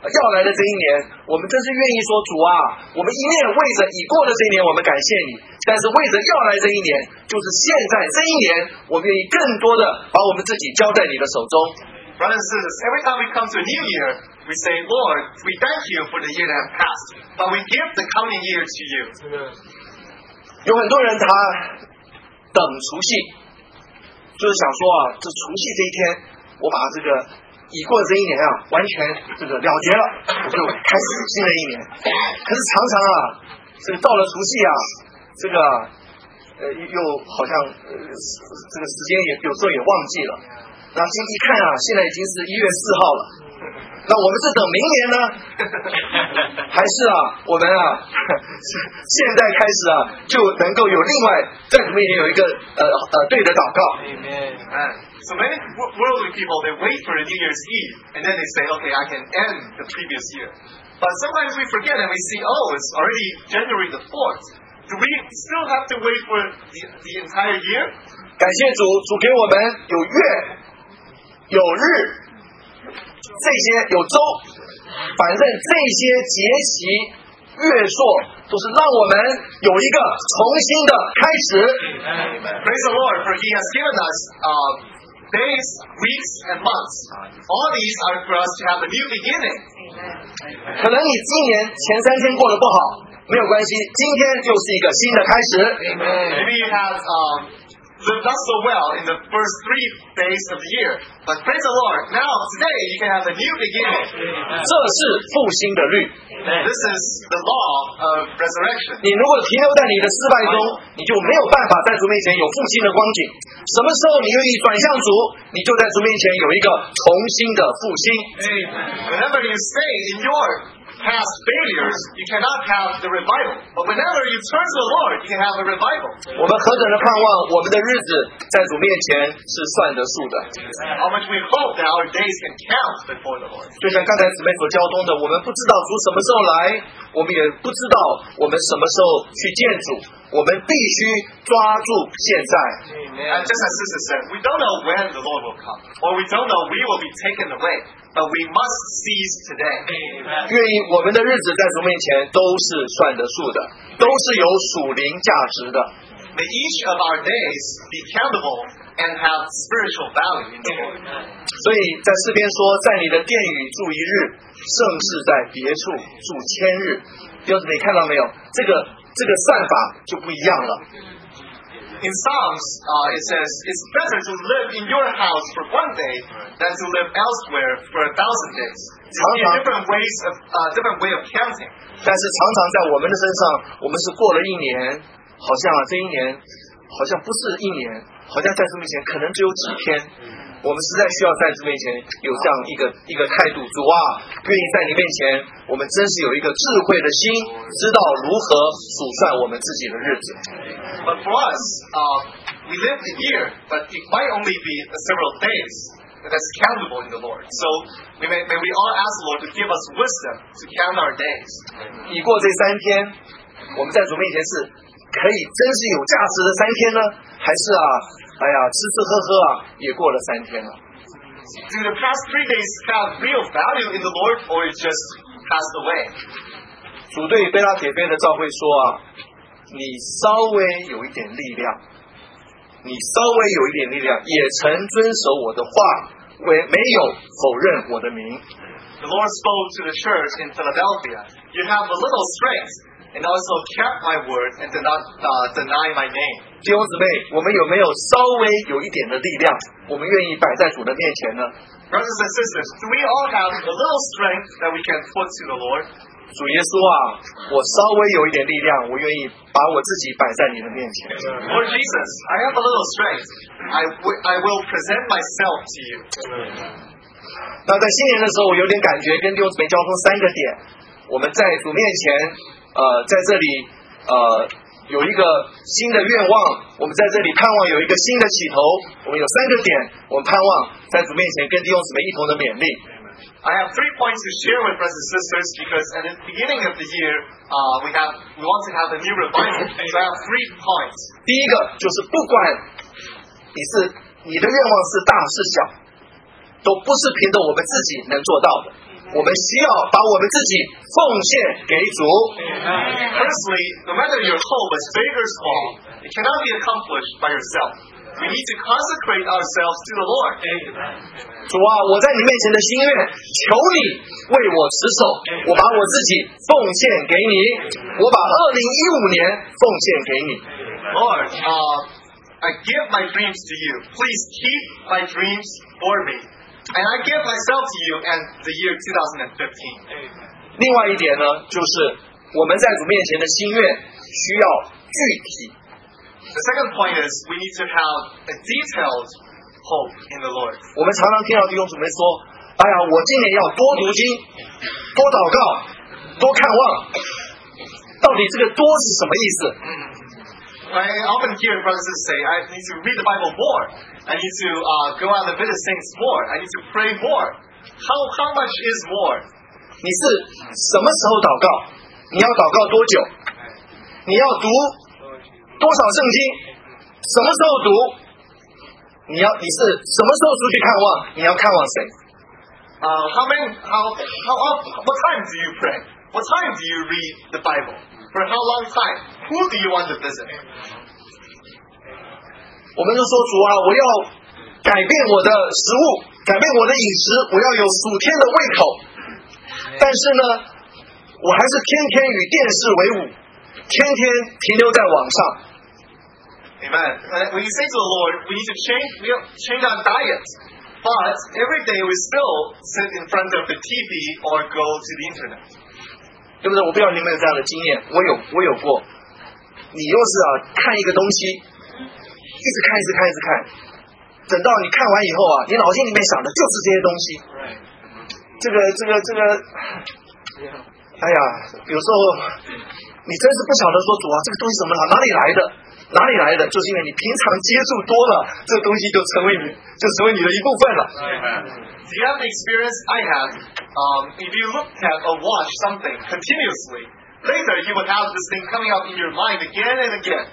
要来的这一年，我们真是愿意说主啊，我们一面为着已过的这一年我们感谢你，但是为着要来这一年，就是现在这一年，我们愿意更多的把我们自己交在你的手中。 Brothers and sisters, every time we come to a new year, we say, Lord, we thank you for the year that has passed, but we give the coming year to you. 有很多人他等除夕，就是想说啊，这除夕这一天，我把这个已过的这一年啊，完全这个了结了，我就开始新的一年。可是常常啊，这个到了除夕啊，这个呃又好像呃这个时间也有时候也忘记了。那今一看啊，现在已经是一月四号了。那我们是等明年呢，还是啊，我们啊，现在开始啊，就能够有另外在主面前有一个呃呃对的祷告。 Amen. So many worldly people, they wait for a New Year's Eve, and then they say, okay, I can end the previous year. But sometimes we forget and we see, oh, it's already January the fourth. Do we still have to wait for the, the entire year? 感谢主，主给我们有月、有日。这些有周，反正这些节期、月朔都是让我们有一个重新的开始。 Praise the Lord, for He has given us uh, days, weeks, and months. All these are for us to have a new beginning. 可能你今年前三天过得不好，没有关系，今天就是一个新的开始。 Maybe you have um, lived not so well in the first three days of the year. But praise the Lord, now today you can have a new beginning. 这是复兴的律。 This is the law of resurrection. 你如果停留在你的失败中，你就没有办法在主面前有复兴的光景。什么时候你愿意转向主，你就在主面前有一个重新的复兴。 Whenever you stay in your past failures, you cannot have the revival. But whenever you turn to the Lord, you can have a revival. 我们何等的盼望，我们的日子在主面前是算得数的。 How much we hope that our days can count before the Lord. 就像刚才姊妹所交通的，我们不知道主什么时候来，我们也不知道我们什么时候去见主，我们必须抓住现在。 And just as Sister said, we don't know when the Lord will come, or we don't know we will be taken away, but we must seize today. 愿意我们的日子在主面前都是算得数的，都是有属灵价值的。 May each of our days be countable and have spiritual value in the Lord. 所以在诗篇说，在你的殿宇住一日，胜是在别处住千日。弟兄姊妹看到没有？这个这个算法就不一样了。 In Psalms, uh, it says, it's better to live in your house for one day than to live elsewhere for a thousand days. It's a different ways of, uh, different way of counting. 但是常常在我们的身上，我们是过了一年，好像啊这一年好像不是一年，好像在主面前可能只有几天。我们实在需要在主面前有这样一个一个态度，主啊，愿意在你面前，我们真是有一个智慧的心，知道如何数算我们自己的日子。 But for us, uh, we live a year, but it might only be several days that's countable in the Lord. So we may, may we all ask the Lord to give us wisdom to count our days. 已过这三天，我们在主面前是可以真是有价值的三天呢，还是啊？哎呀，吃吃喝喝啊，也过了三天了。 Do the past three days have real value in the Lord, or it just passed away? 主对贝拉铁菲的召会说啊，你稍微有一点力量，你稍微有一点力量，也曾遵守我的话，为没有否认我的名。 The Lord spoke to the church in Philadelphia. You have a little strength, and also kept my word and did not uh, deny my name. 弟兄姊妹，我们有没有稍微有一点的力量，我们愿意摆在主的面前呢？ Brothers and sisters, do we all have a little strength that we can put to the Lord? 主耶稣啊，我稍微有一点力量，我愿意把我自己摆在你的面前。 Lord Jesus, I have a little strength. I, w- I will present myself to you. 那在新年的时候，我有点感觉跟弟兄姊妹交通三个点。我们在主面前，呃，在这里，呃，有一个新的愿望，我们在这里盼望有一个新的起头。我们有三个点，我们盼望在主面前跟弟兄姊妹一同的勉励。 I have three points to share with brothers and sisters because at the beginning of the year, uh, we have we want to have a new revival. So I have three points. 第一个就是不管你是你的愿望是大是小，都不是凭着我们自己能做到的。 我们需要把我们自己奉献给主。 Firstly, no matter your hope is big or small, it cannot be accomplished by yourself. We need to consecrate ourselves to the Lord. 主啊，我在你面前的心愿，求你为我持守，我把我自己奉献给你，我把二零一五年奉献给你。 Lord, uh, I give my dreams to you. Please keep my dreams for me. And I give myself to you and the year twenty fifteen. 另外一点呢，就是我们在主面前的心愿需要具体。 The second point is we need to have a detailed hope in the Lord. 我们常常听到弟兄姊妹说：“哎呀，我今年要多读经、多祷告、多看望。”到底这个多是什么意思？ I often hear brothers say, I need to read the Bible more. I need to uh, go out and visit saints more. I need to pray more. How how much is more? 你是什么时候祷告？你要祷告多久？你要读多少圣经？什么时候读？你要你是什么时候出去看望？你要看望谁？ Uh, how many? How how often? What time do you pray? What time do you read the Bible? For how long time? Who do you want to visit? 我们就说主啊，我要改变我的食物，改变我的饮食，我要有属天的胃口。但是呢，我还是天天与电视为伍，天天停留在网上。 Amen. When you say to the Lord, we need to change, we have to change our diet. But every day we still sit in front of the T V or go to the internet. 对不对？我不知道你们有这样的经验，我有，我有过。你又是啊，看一个东西，一直看，一直看，一直看，等到你看完以后啊，你脑筋里面想的就是这些东西。这个，这个，这个，哎呀，有时候你真是不晓得说主啊，这个东西怎么哪里来的？哪里来的？就是因为你平常接触多了，这个东西就成为你，就成为你的一部分了。 Do you have the experience I have? Um, if you look at or watch something continuously, later you will have this thing coming up in your mind again and again.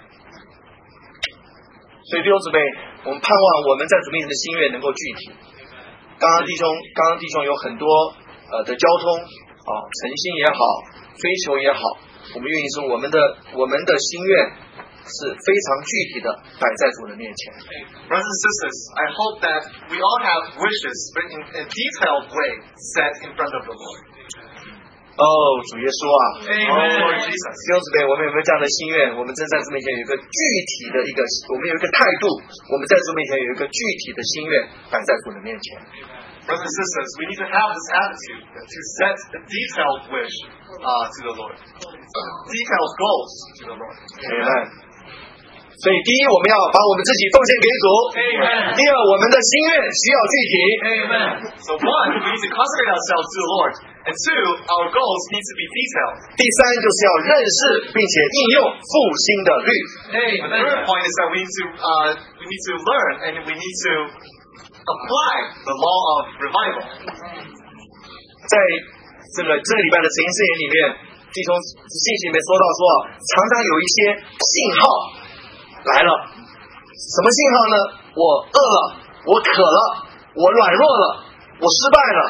所以弟兄姊妹，我们盼望我们在主面前的心愿能够具体。刚刚弟兄，刚刚弟兄有很多呃的交通啊，诚心也好，追求也好，我们愿意说我们的我们的心愿是非常具体的摆在主的面前。 Brothers and sisters, I hope that we all have wishes, but in a detailed way set in front of the Lord. 哦，主耶稣啊！ Amen. Lord Jesus. 弟兄姊妹，我们有没有这样的心愿？我们真在主面前有一个具体的一个，我们有一个态度，我们在主面前有一个具体的心愿摆在主的面前。 Brothers and sisters, we need to have this attitude to set a detailed wish uh, to the Lord, detailed goals to the Lord. Amen. 所以，第一，我们要把我们自己奉献给主； Amen. 第二，我们的心愿需要具体。 Amen. So one, we need to consecrate ourselves to the Lord, and two, our goals need to be detailed. 第三，就是要认识并且应用复兴的律。 Amen. The third point is that we need to uh, we need to learn and we need to apply the law of revival. 在这个这个礼拜的神经圣言里面，弟兄信息里面说到说，常常有一些信号来了。什么信号呢？我饿了，我渴了，我软弱了，我失败了。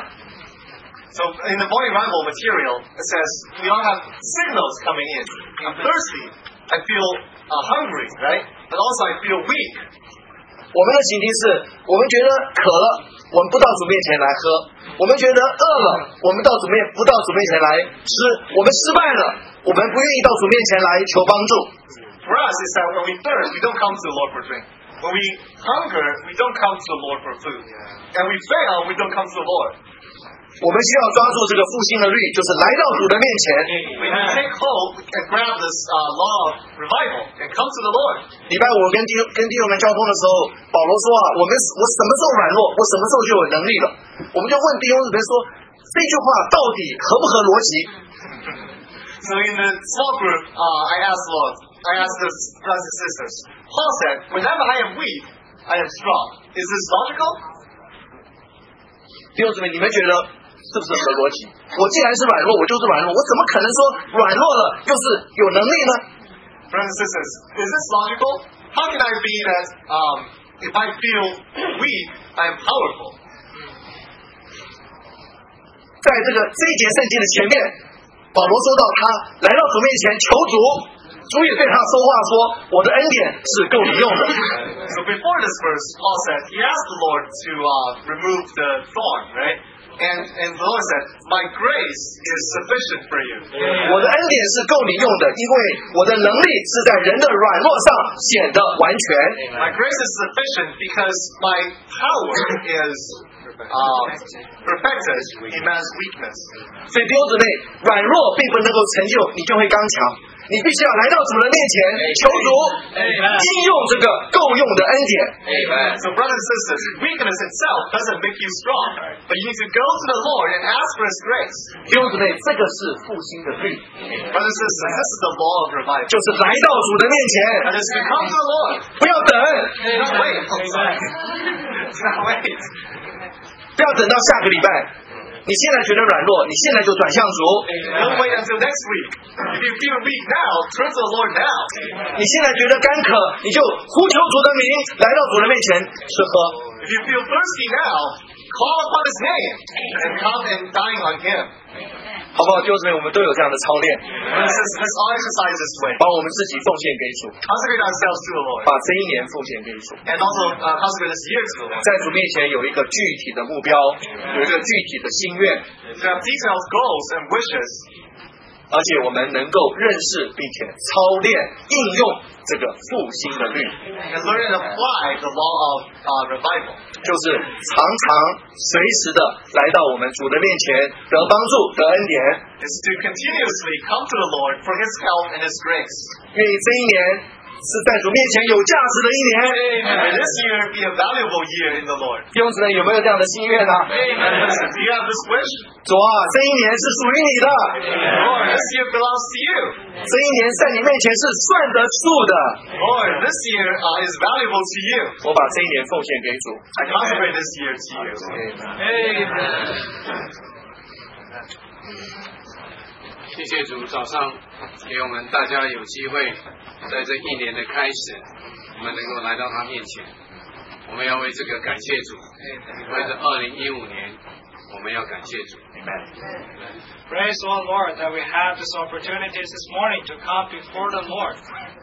So in the morning revival material, it says we all have signals coming in. I'm thirsty. I feel uh, hungry, right? But also I feel weak. 我们的情境是，我们觉得渴了，我们不到主面前来喝；我们觉得饿了，我们到主面不到主面前来吃；我们失败了，我们不愿意到主面前来求帮助。 For us, it's that when we thirst, we don't come to the Lord for drink. When we hunger, we don't come to the Lord for food. And we fail, we don't come to the Lord. 我们需要抓住这个复兴的律，就是来到主的面前。 We take hold and grab this uh, law of revival and come to the Lord. 礼拜五跟弟跟弟兄们交通的时候，保罗说啊，我们我什么时候软弱，我什么时候就有能力了。我们就问弟兄姊妹说，这句话到底合不合逻辑？ So in the small group, uh, I asked Lord, I asked the brothers and sisters. Paul said, "Whenever I am weak, I am strong." Is this logical? 弟兄姊妹，你们觉得是不是合逻辑？我既然是软弱，我就是软弱，我怎么可能说软弱了又是有能力呢？ Brothers and sisters, is this logical? How can I be that um, if I feel weak, I am powerful? 在这个这一节圣经的前面，保罗说到他来到主面前求主，主也对他说话说：“我的恩典是够你用的。” So before this verse, Paul said he asked the Lord to uh, remove the thorn, right? And and the Lord said, "My grace is sufficient for you." 我的恩典是够你用的，因为我的能力是在人的软弱上显得完全。 My grace is sufficient because my power is uh, perfected in man's weakness. 所以弟兄姊妹，软弱并不能够成就你就会刚强，你必须要来到主的面前求主应用这个够用的恩典。 So brothers and sisters, weakness itself doesn't make you strong, but you need to go to the Lord and ask for His grace. 弟兄姊妹，这个是复兴的律。 Brothers and sisters, this is the law of revival. 就是来到主的面前， That is to come to the Lord. 不要等， Not wait. Not wait. 不要等到下个礼拜。你现在觉得软弱，你现在就转向主。 Don't wait until next week. If you feel weak now, turn to the Lord now. 你现在觉得干渴，你就呼求主的名，来到主的面前吃喝。 If you feel thirsty now, call upon His name and come and dine on Him. 好不好？弟兄姊妹，我们都有这样的操练。 Let's let's all exercise this way. 把我们自己奉献给主， Consecrate ourselves to the Lord. 把这一年奉献给主， And also uh, consecrate this year to the Lord. 在主面前有一个具体的目标，有一个具体的心愿， To have detailed goals and wishes. 而且我们能够认识并且操练应用这个复兴的律， And learn and apply the law of uh, revival. 就是常常随时的来到我们主的面前得帮助得恩典。 Is to continuously come to the Lord for His help and His grace. 愿意这一年是在主面前有价值的一年。 May this year be a valuable year in the Lord. 弟兄姊妹有没有这样的心愿呢？ Listen, do you have this wish? 主啊，这一年是属于你的， Lord, this year belongs to you. 这一年在你面前是算得数的。 Lord, this year uh, is valuable to you. 我把这一年奉献给主。 I consecrate this year to you. Amen. 谢谢主，早上给我们大家有机会，在这一年的开始，我们能够来到他面前，我们要为这个感谢主，为这二零一五年，我们要感谢主。 Praise the Lord that we have this opportunity this morning to come before the Lord.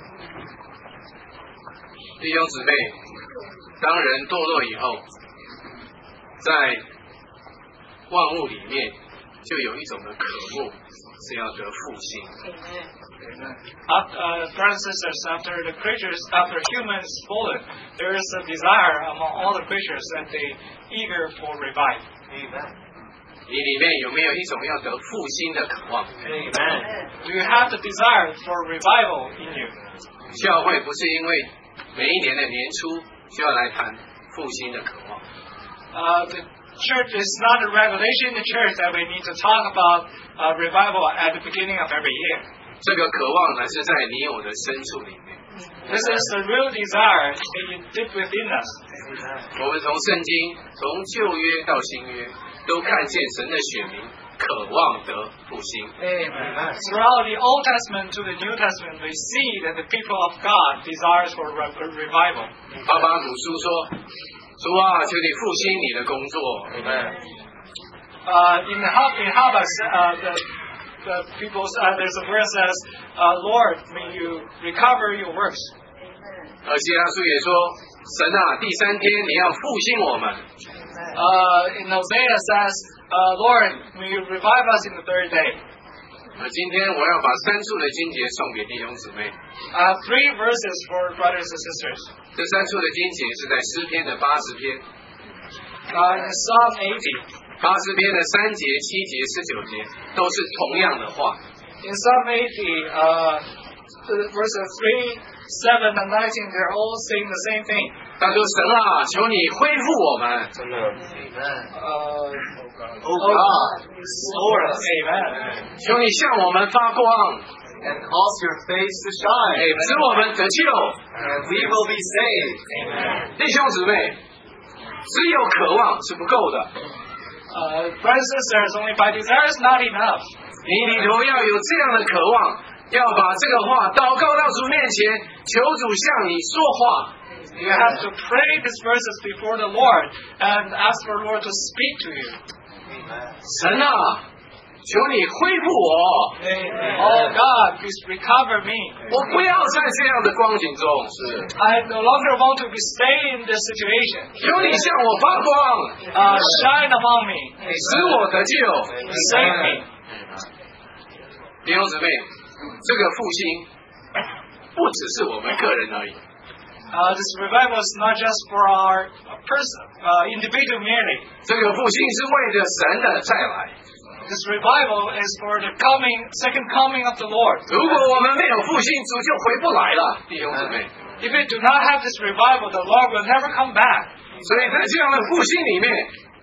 弟兄姊妹，当人堕落以后，在万物里面就有一种的渴慕，是要得复兴。 After, uh, brothers and sisters, after the creatures, after humans fallen, there is a desire among all the creatures that they eager for revival. Amen. 你里面有没有一种要得复兴的渴望 ？Amen. Do you have the desire for revival in you? 教会不是因为每一年的年初就要来谈复兴的渴望。 Uh, the church is not a regulation in the church that we need to talk about uh, revival at the beginning of every year. 这个渴望乃是在你我的深处里面。 This is the real desire deep within us. 我们从圣经，从旧约到新约，都看见神的选民渴望得复兴。 Amen. Throughout the Old Testament to the New Testament, we see that the people of God desires for revival. 哈巴谷书说：“主啊，求你复兴你的工作。” Amen. Uh, in in Habas, uh, the the people uh, there's a verse says, uh, "Lord, may you recover your works." 而希拉书也说：“神啊，第三天你要复兴我们。” Uh, in Hosea says, uh, "Lord, may you revive us in the third day." 那今天我要把三处的经节送给弟兄姊妹。 Uh, three verses for brothers and sisters. 这三处的经节是在诗篇的八十篇。 Uh, in Psalm eighty. 八十篇的三节、七节、十九节都是同样的话。 In Psalm eighty, uh, verses three, seven, and nineteen, they're all saying the same thing. 他说：“神啊，求你恢复我们。” 真的。 Uh, Oh God, restore us. Amen. 求你向我们发光 and cause your face to shine. 使我们得救 and we will be saved. Amen. 弟兄姊妹，只有渴望是不够的。 Uh, brothers and sisters, only by desire is not enough. 你里头要有这样的渴望，要把这个话祷告到主面前，求主向你说话。 You have to pray these verses before the Lord and ask for the Lord to speak to you. 神啊，求你恢复我。 Oh God, please recover me. 我不要在这样的光景中。是。 I no longer want to be stay in this situation. 求你向我发光。 Uh, shine upon me. 使我得救。 Save me. 弟兄姊妹，这个复兴不只是我们个人而已。 Uh, this revival is not just for our person, uh, individual merely. 这个复兴是为着神的再来。 This revival is for the coming, second coming of the Lord. 如果我们没有复兴，主就回不来了，弟兄姊妹。 If we do not have this revival, the Lord will never come back. 所以在这样的复兴里面，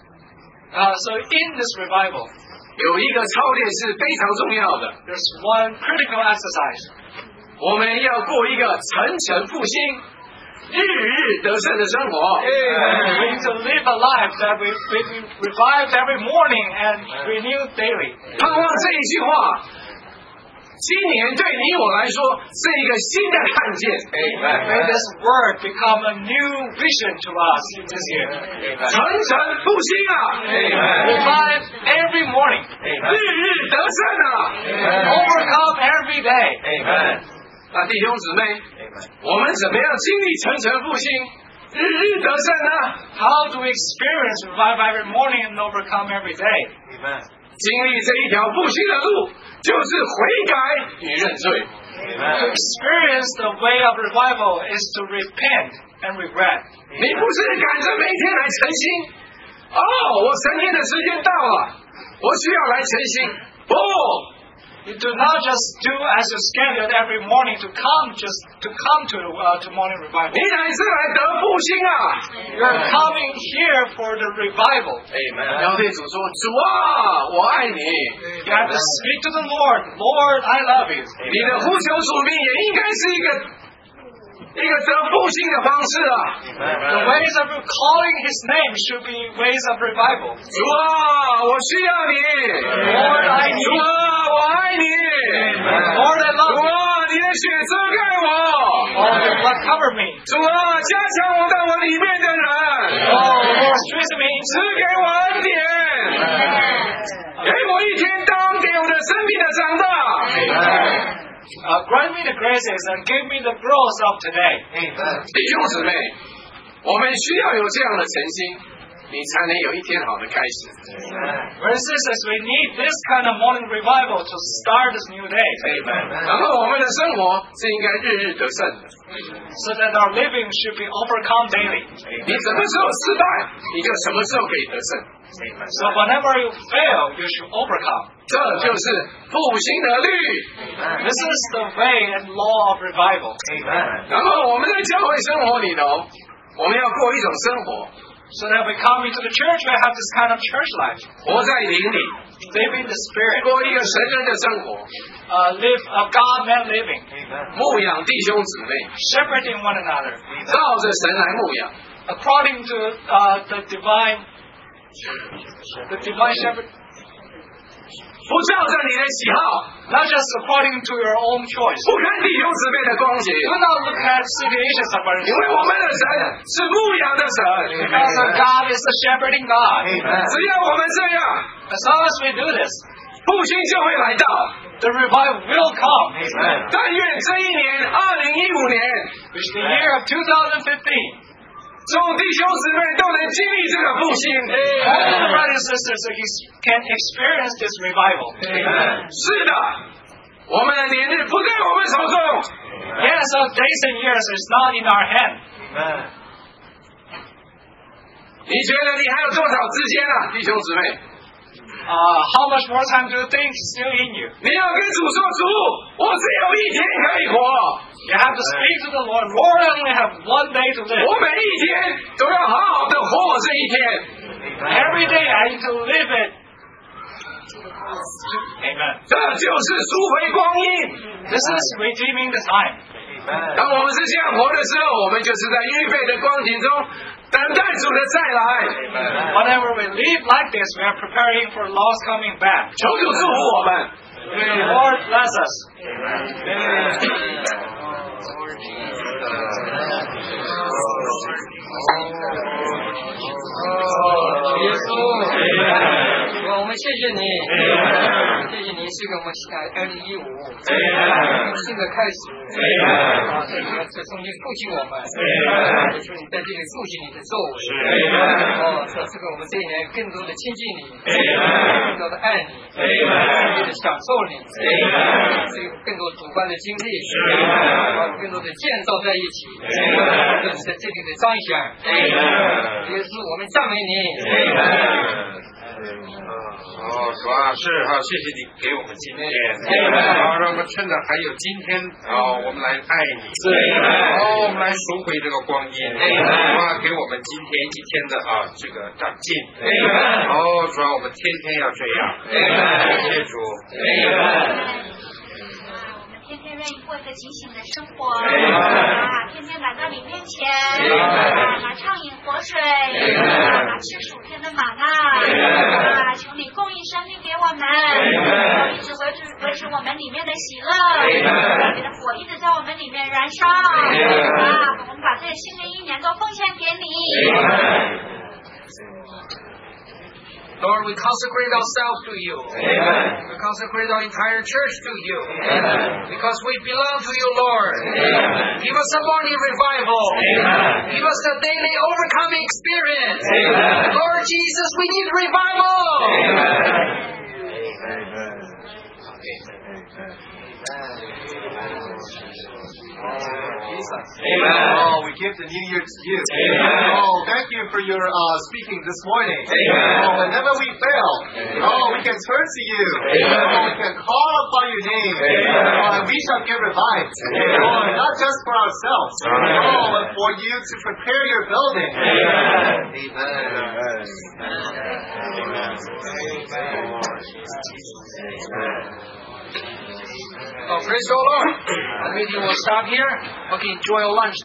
uh, so in this revival, 有一个操练是非常重要的。 There's one critical exercise. 我们要过一个层层复兴。日日得胜的生活。 We need to live a life that we, we revive every morning and renew daily. 盼望这一句话，今年对你我来说是一个新的看见。 May this word become a new vision to us this year. 层层复兴啊 ！Revive every morning. 日日得胜啊 ！Overcome every day. Amen. 那弟兄姊妹，我们怎么样经历层层复兴，日日得胜呢 ？How do we experience revive every morning and overcome every day? Amen. 经历这一条复兴的路，就是悔改与认罪。 To experience the way of revival is to repent and regret. 你不是赶着每天来诚心，哦，我神天的时间到了，我需要来诚心。不。 You do not just do as you scheduled every morning to come just to come to uh, to morning revival. 你乃是来得复兴啊 You're coming here for the revival. Amen. 要对主说，主啊，我爱你。 You have to speak to the Lord. Lord, I love you. 你的呼求属名也应该是一个一个得复兴的方式啊。 The ways of calling His name should be ways of revival. 主啊，我需要你。 Lord, I need you. 主啊，我爱你。 Lord, I love you. 主啊，你的血遮盖我。 Oh, your blood cover me. 主啊，加强我在我里面的人。 Oh, Lord, strengthen me. 赐给我恩典。给我一天当给我的生命的长大。 Uh, grant me the graces and give me the growth of today. 弟兄姊妹，我们需要有这样的诚心，你才能有一天好的开始。 Brothers and sisters, we need this kind of morning revival to start this new day. 然后我们的生活是应该日日得胜的。 So that our living should be overcome daily. 你什么时候失败，你就什么时候可以得胜。 So whenever you fail, you should overcome. 这就是复兴的律。 This is the way and law of revival. 然后我们在教会生活里头，我们要过一种生活。 So that we come into the church, we have this kind of church life. 活在灵里 ，live in the spirit. 过一个神人的生活。 Uh, live a God-man living. 牧养弟兄姊妹 ，shepherding one another. 照着神来牧养。 According to uh, the divine, the divine shepherd. 不照着你的喜好 ，not just according to your own choice。 不看弟兄姊妹的光景 ，do not look at situations of others。 因为我们的神是牧养的神 ，because God is the shepherding God。 只要我们这样 ，as long as we do this， 复兴就会来到 ，the revival will come。 但愿这一年，二零一五年 ，which the year of two thousand fifteen。 众弟兄姊妹都能经历这个复兴。 All the brothers and sisters can experience this revival. 是的，我们的年日不在我们手中。 Yes, our days and years is not in our hand. 你觉得你还有多少时间啊，弟兄姊妹？ Uh, how much more time do you think is still in you? 你要跟主说，主，我只有一天可以活。 You have to speak to the Lord. Lord, I only have one day to live. 我每一天都要好好的活我这一天。 Every day I need to live it. Amen. 这就是赎回光阴。 This is redeeming the time. 当我们是这样活的时候，我们就是在预备的光景中等待主的再来。 Whenever we live like this, we are preparing for Lord's coming back. 求主祝福我们。 Lord bless us. Oh, 谢谢你，谢谢你是给我们二零一五新的开始，啊，这个这重新复兴我们，也求你在这里复兴你的作为，哦，说这个我们这一年更多的亲近你，更多的爱你，更多的享受你，这个更多主观的经历，啊，更多的建造在一起，在这里的彰显，也是我们赞美你。 哦，主啊，是哈，谢谢你给我们今天，好，让我们趁着还有今天，哦，我们来爱你，哦，我们来赎回这个光阴，哇，给我们今天一天的啊这个长进，哦，主啊，我们天天要这样，谢谢主。 天天愿意过一个警醒的生活，啊，天天来到你面前，啊，来畅饮活水，啊，吃属天的玛纳，啊，求你供应生命给我们，一直维持维持我们里面的喜乐，你的火一直在我们里面燃烧，啊，我们把这新的一年都奉献给你。 Lord, we consecrate ourselves to you. Amen. We consecrate our entire church to you. Amen. Because we belong to you, Lord. Amen. Give us a morning revival. Amen. Give us a daily overcoming experience. Amen. Lord Jesus, we need revival. Amen. Jesus. Amen. Oh, we give the new year to you. Amen. Oh, thank you for your uh, speaking this morning. Amen. Oh, whenever we fail, Amen. Oh, we can turn to you. Amen. Oh, we can call upon your name. Amen. Oh, and we shall get revived. Amen. Oh, not just for ourselves. Amen. Oh, but for you to prepare your building. Amen. Amen. Amen. Amen. Oh, praise the Lord. The meeting will stop here. Okay, enjoy your lunch.